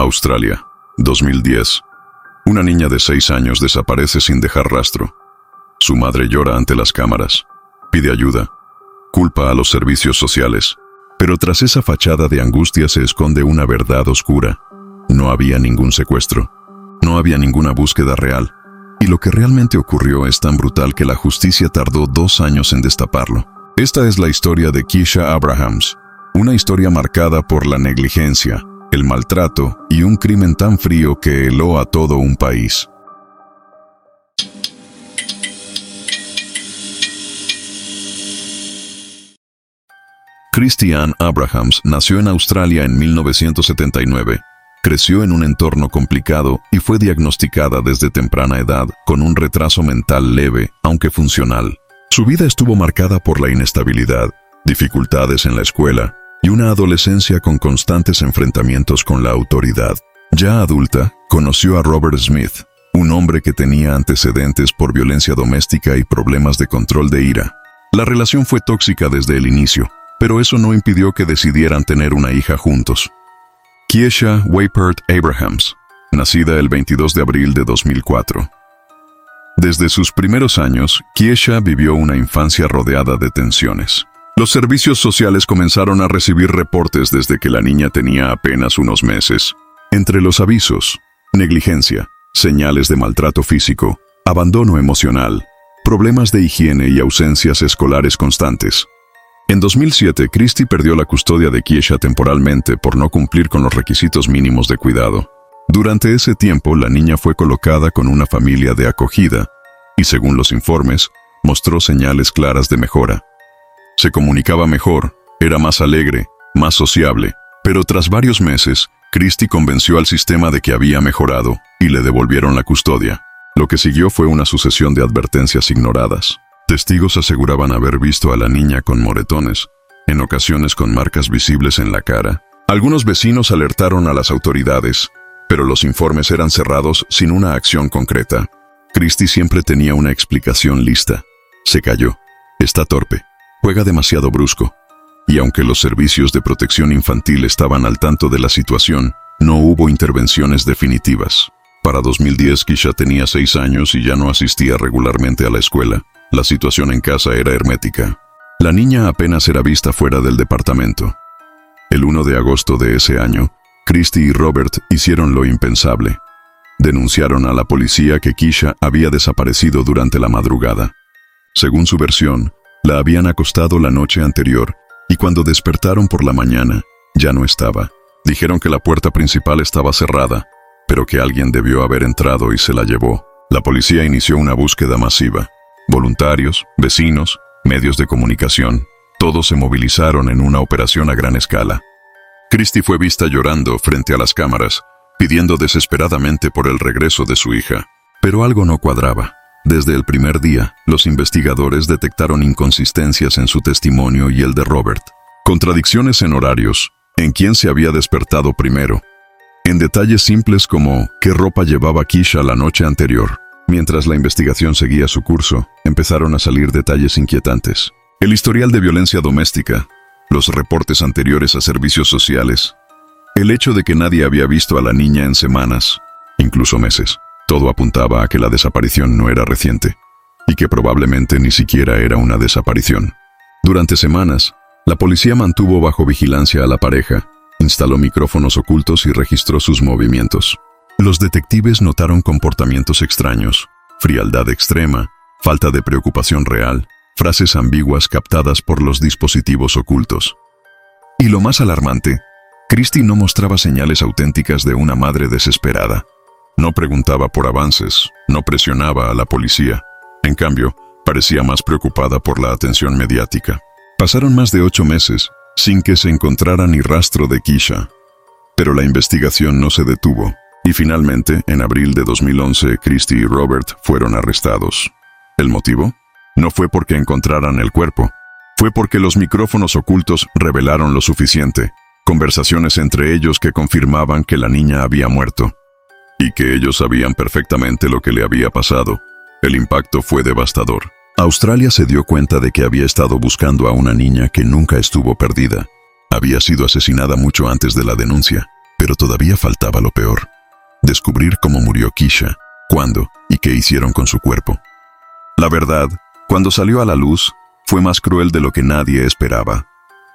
Australia, 2010. Una niña de 6 años desaparece sin dejar rastro. Su madre llora ante las cámaras, pide ayuda, culpa a los servicios sociales, pero tras esa fachada de angustia se esconde una verdad oscura. No había ningún secuestro, no había ninguna búsqueda real, y lo que realmente ocurrió es tan brutal que la justicia tardó 2 años en destaparlo. Esta es la historia de Keisha Abrahams, una historia marcada por la negligencia, el maltrato y un crimen tan frío que heló a todo un país. Christy Ann Abrahams nació en Australia en 1979. Creció en un entorno complicado y fue diagnosticada desde temprana edad con un retraso mental leve, aunque funcional. Su vida estuvo marcada por la inestabilidad, dificultades en la escuela y una adolescencia con constantes enfrentamientos con la autoridad. Ya adulta, conoció a Robert Smith, un hombre que tenía antecedentes por violencia doméstica y problemas de control de ira. La relación fue tóxica desde el inicio, pero eso no impidió que decidieran tener una hija juntos. Keisha Weipert Abrahams, nacida el 22 de abril de 2004. Desde sus primeros años, Keisha vivió una infancia rodeada de tensiones. Los servicios sociales comenzaron a recibir reportes desde que la niña tenía apenas unos meses. Entre los avisos, negligencia, señales de maltrato físico, abandono emocional, problemas de higiene y ausencias escolares constantes. En 2007, Christy perdió la custodia de Keisha temporalmente por no cumplir con los requisitos mínimos de cuidado. Durante ese tiempo, la niña fue colocada con una familia de acogida y, según los informes, mostró señales claras de mejora. Se comunicaba mejor, era más alegre, más sociable, pero tras varios meses, Christy convenció al sistema de que había mejorado y le devolvieron la custodia. Lo que siguió fue una sucesión de advertencias ignoradas. Testigos aseguraban haber visto a la niña con moretones, en ocasiones con marcas visibles en la cara. Algunos vecinos alertaron a las autoridades, pero los informes eran cerrados sin una acción concreta. Christy siempre tenía una explicación lista. Se cayó. Está torpe. Juega demasiado brusco. Y aunque los servicios de protección infantil estaban al tanto de la situación, no hubo intervenciones definitivas. Para 2010, Keisha tenía 6 años y ya no asistía regularmente a la escuela. La situación en casa era hermética. La niña apenas era vista fuera del departamento. El 1 de agosto de ese año, Christy y Robert hicieron lo impensable. Denunciaron a la policía que Keisha había desaparecido durante la madrugada. Según su versión, la habían acostado la noche anterior y cuando despertaron por la mañana, ya no estaba. Dijeron que la puerta principal estaba cerrada, pero que alguien debió haber entrado y se la llevó. La policía inició una búsqueda masiva. Voluntarios, vecinos, medios de comunicación, todos se movilizaron en una operación a gran escala. Christy fue vista llorando frente a las cámaras, pidiendo desesperadamente por el regreso de su hija. Pero algo no cuadraba. Desde el primer día, los investigadores detectaron inconsistencias en su testimonio y el de Robert. Contradicciones en horarios, en quién se había despertado primero, en detalles simples como qué ropa llevaba Keisha la noche anterior. Mientras la investigación seguía su curso, empezaron a salir detalles inquietantes. El historial de violencia doméstica, los reportes anteriores a servicios sociales, el hecho de que nadie había visto a la niña en semanas, incluso meses. Todo apuntaba a que la desaparición no era reciente, y que probablemente ni siquiera era una desaparición. Durante semanas, la policía mantuvo bajo vigilancia a la pareja, instaló micrófonos ocultos y registró sus movimientos. Los detectives notaron comportamientos extraños, frialdad extrema, falta de preocupación real, frases ambiguas captadas por los dispositivos ocultos. Y lo más alarmante, Christy no mostraba señales auténticas de una madre desesperada. No preguntaba por avances, no presionaba a la policía. En cambio, parecía más preocupada por la atención mediática. Pasaron más de 8 meses sin que se encontrara ni rastro de Keisha. Pero la investigación no se detuvo. Y finalmente, en abril de 2011, Christy y Robert fueron arrestados. ¿El motivo? No fue porque encontraran el cuerpo. Fue porque los micrófonos ocultos revelaron lo suficiente. Conversaciones entre ellos que confirmaban que la niña había muerto. Y que ellos sabían perfectamente lo que le había pasado. El impacto fue devastador. Australia se dio cuenta de que había estado buscando a una niña que nunca estuvo perdida. Había sido asesinada mucho antes de la denuncia. Pero todavía faltaba lo peor: descubrir cómo murió Keisha, cuándo y qué hicieron con su cuerpo. La verdad, cuando salió a la luz, fue más cruel de lo que nadie esperaba.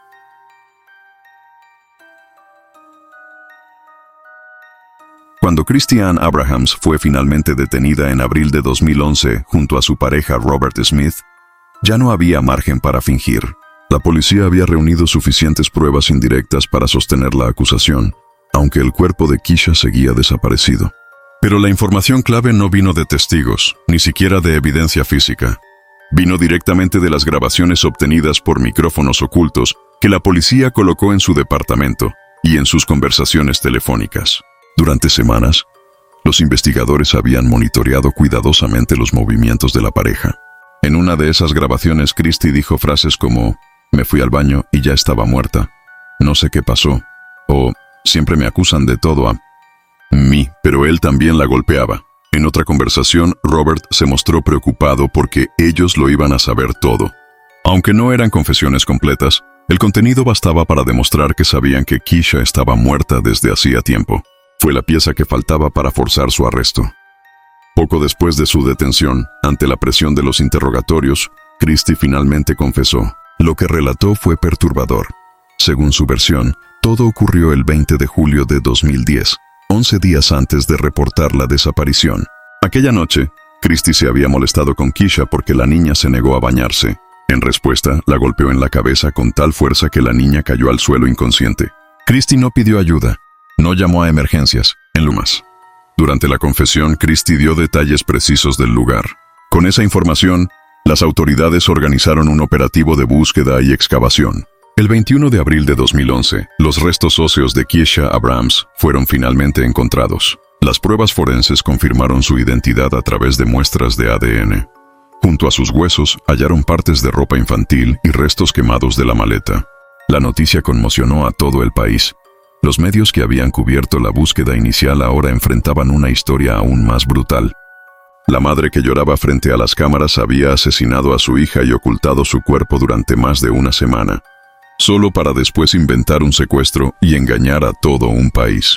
Cuando Christiane Abrahams fue finalmente detenida en abril de 2011 junto a su pareja Robert Smith, ya no había margen para fingir. La policía había reunido suficientes pruebas indirectas para sostener la acusación, aunque el cuerpo de Keisha seguía desaparecido. Pero la información clave no vino de testigos, ni siquiera de evidencia física. Vino directamente de las grabaciones obtenidas por micrófonos ocultos que la policía colocó en su departamento y en sus conversaciones telefónicas. Durante semanas, los investigadores habían monitoreado cuidadosamente los movimientos de la pareja. En una de esas grabaciones, Christy dijo frases como: «Me fui al baño y ya estaba muerta. No sé qué pasó». O «Siempre me acusan de todo a mí», pero él también la golpeaba. En otra conversación, Robert se mostró preocupado porque ellos lo iban a saber todo. Aunque no eran confesiones completas, el contenido bastaba para demostrar que sabían que Keisha estaba muerta desde hacía tiempo. Fue la pieza que faltaba para forzar su arresto. Poco después de su detención, ante la presión de los interrogatorios, Christy finalmente confesó. Lo que relató fue perturbador. Según su versión, todo ocurrió el 20 de julio de 2010, 11 días antes de reportar la desaparición. Aquella noche, Christy se había molestado con Keisha porque la niña se negó a bañarse. En respuesta, la golpeó en la cabeza con tal fuerza que la niña cayó al suelo inconsciente. Christy no pidió ayuda. No llamó a emergencias, en Lumas. Durante la confesión, Christy dio detalles precisos del lugar. Con esa información, las autoridades organizaron un operativo de búsqueda y excavación. El 21 de abril de 2011, los restos óseos de Keisha Abrahams fueron finalmente encontrados. Las pruebas forenses confirmaron su identidad a través de muestras de ADN. Junto a sus huesos, hallaron partes de ropa infantil y restos quemados de la maleta. La noticia conmocionó a todo el país. Los medios que habían cubierto la búsqueda inicial ahora enfrentaban una historia aún más brutal. La madre que lloraba frente a las cámaras había asesinado a su hija y ocultado su cuerpo durante más de una semana, solo para después inventar un secuestro y engañar a todo un país.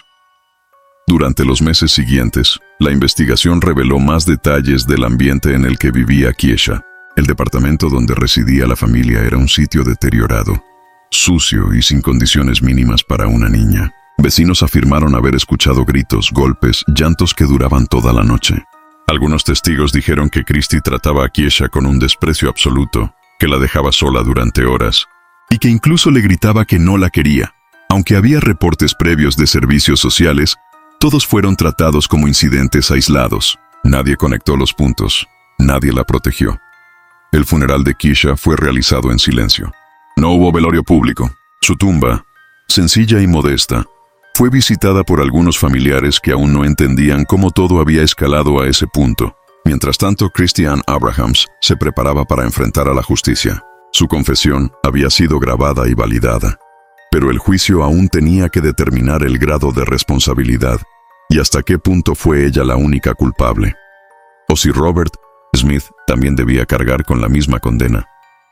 Durante los meses siguientes, la investigación reveló más detalles del ambiente en el que vivía Keisha. El departamento donde residía la familia era un sitio deteriorado, sucio y sin condiciones mínimas para una niña. Vecinos afirmaron haber escuchado gritos, golpes, llantos que duraban toda la noche. Algunos testigos dijeron que Christy trataba a Keisha con un desprecio absoluto, que la dejaba sola durante horas, y que incluso le gritaba que no la quería. Aunque había reportes previos de servicios sociales, todos fueron tratados como incidentes aislados. Nadie conectó los puntos, nadie la protegió. El funeral de Keisha fue realizado en silencio. No hubo velorio público. Su tumba, sencilla y modesta, fue visitada por algunos familiares que aún no entendían cómo todo había escalado a ese punto. Mientras tanto, Christiane Abrahams se preparaba para enfrentar a la justicia. Su confesión había sido grabada y validada, pero el juicio aún tenía que determinar el grado de responsabilidad y hasta qué punto fue ella la única culpable. O si Robert Smith también debía cargar con la misma condena.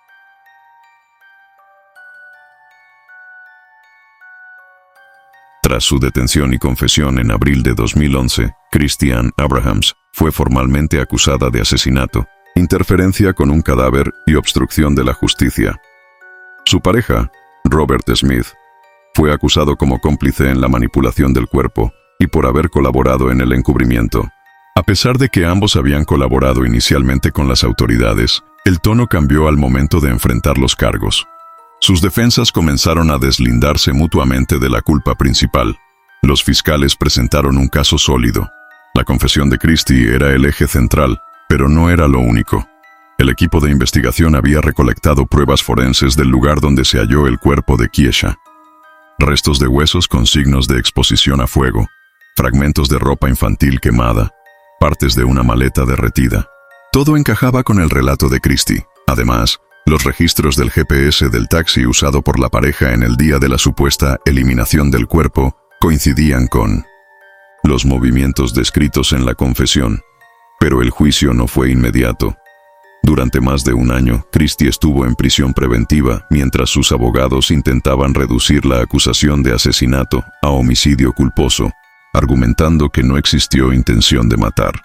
Tras su detención y confesión en abril de 2011, Christiane Abrahams fue formalmente acusada de asesinato, interferencia con un cadáver y obstrucción de la justicia. Su pareja, Robert Smith, fue acusado como cómplice en la manipulación del cuerpo y por haber colaborado en el encubrimiento. A pesar de que ambos habían colaborado inicialmente con las autoridades, el tono cambió al momento de enfrentar los cargos. Sus defensas comenzaron a deslindarse mutuamente de la culpa principal. Los fiscales presentaron un caso sólido. La confesión de Christy era el eje central, pero no era lo único. El equipo de investigación había recolectado pruebas forenses del lugar donde se halló el cuerpo de Keisha. Restos de huesos con signos de exposición a fuego, fragmentos de ropa infantil quemada, partes de una maleta derretida. Todo encajaba con el relato de Christy. Además, los registros del GPS del taxi usado por la pareja en el día de la supuesta eliminación del cuerpo coincidían con los movimientos descritos en la confesión. Pero el juicio no fue inmediato. Durante más de un año, Christie estuvo en prisión preventiva mientras sus abogados intentaban reducir la acusación de asesinato a homicidio culposo, argumentando que no existió intención de matar.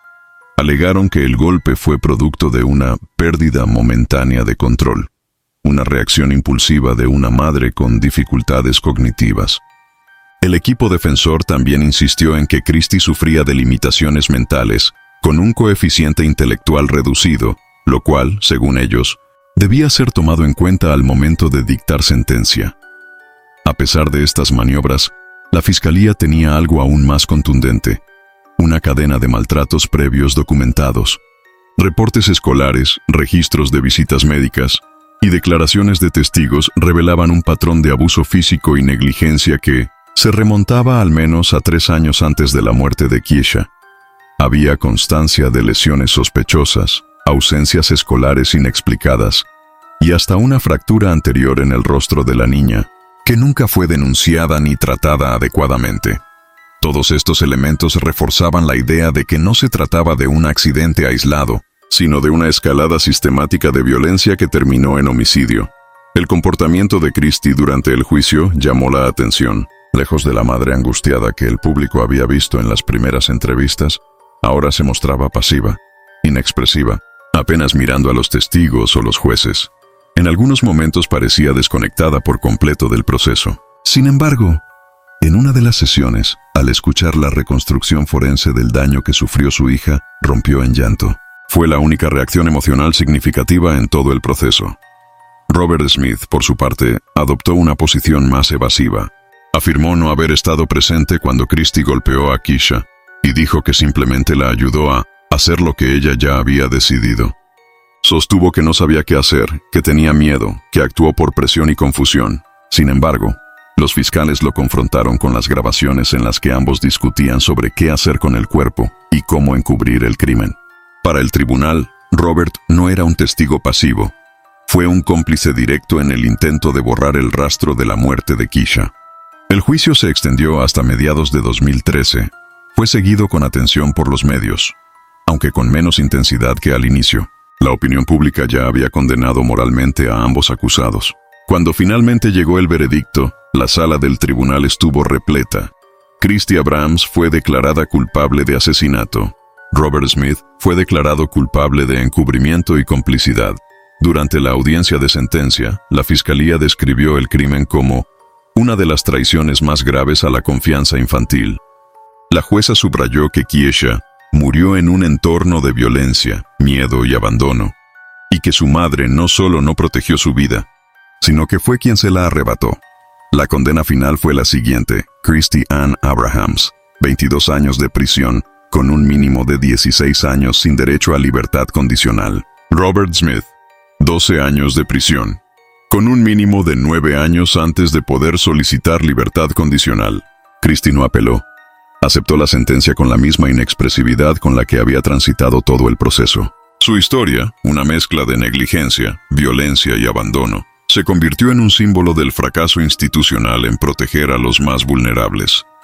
Alegaron que el golpe fue producto de una pérdida momentánea de control, una reacción impulsiva de una madre con dificultades cognitivas. El equipo defensor también insistió en que Christie sufría de limitaciones mentales, con un coeficiente intelectual reducido, lo cual, según ellos, debía ser tomado en cuenta al momento de dictar sentencia. A pesar de estas maniobras, la fiscalía tenía algo aún más contundente: una cadena de maltratos previos documentados, reportes escolares, registros de visitas médicas y declaraciones de testigos revelaban un patrón de abuso físico y negligencia que se remontaba al menos a 3 años antes de la muerte de Keisha. Había constancia de lesiones sospechosas, ausencias escolares inexplicadas y hasta una fractura anterior en el rostro de la niña, que nunca fue denunciada ni tratada adecuadamente. Todos estos elementos reforzaban la idea de que no se trataba de un accidente aislado, sino de una escalada sistemática de violencia que terminó en homicidio. El comportamiento de Christie durante el juicio llamó la atención. Lejos de la madre angustiada que el público había visto en las primeras entrevistas, ahora se mostraba pasiva, inexpresiva, apenas mirando a los testigos o los jueces. En algunos momentos parecía desconectada por completo del proceso. Sin embargo, en una de las sesiones, al escuchar la reconstrucción forense del daño que sufrió su hija, rompió en llanto. Fue la única reacción emocional significativa en todo el proceso. Robert Smith, por su parte, adoptó una posición más evasiva. Afirmó no haber estado presente cuando Christie golpeó a Keisha y dijo que simplemente la ayudó a hacer lo que ella ya había decidido. Sostuvo que no sabía qué hacer, que tenía miedo, que actuó por presión y confusión. Sin embargo, los fiscales lo confrontaron con las grabaciones en las que ambos discutían sobre qué hacer con el cuerpo y cómo encubrir el crimen. Para el tribunal, Robert no era un testigo pasivo. Fue un cómplice directo en el intento de borrar el rastro de la muerte de Keisha. El juicio se extendió hasta mediados de 2013. Fue seguido con atención por los medios, aunque con menos intensidad que al inicio. La opinión pública ya había condenado moralmente a ambos acusados. Cuando finalmente llegó el veredicto, la sala del tribunal estuvo repleta. Christie Abrams fue declarada culpable de asesinato. Robert Smith fue declarado culpable de encubrimiento y complicidad. Durante la audiencia de sentencia, la fiscalía describió el crimen como una de las traiciones más graves a la confianza infantil. La jueza subrayó que Keisha murió en un entorno de violencia, miedo y abandono, y que su madre no solo no protegió su vida, sino que fue quien se la arrebató. La condena final fue la siguiente: Christie Ann Abrahams, 22 años de prisión, con un mínimo de 16 años sin derecho a libertad condicional. Robert Smith, 12 años de prisión, con un mínimo de 9 años antes de poder solicitar libertad condicional. Christie no apeló. Aceptó la sentencia con la misma inexpresividad con la que había transitado todo el proceso. Su historia, una mezcla de negligencia, violencia y abandono, se convirtió en un símbolo del fracaso institucional en proteger a los más vulnerables.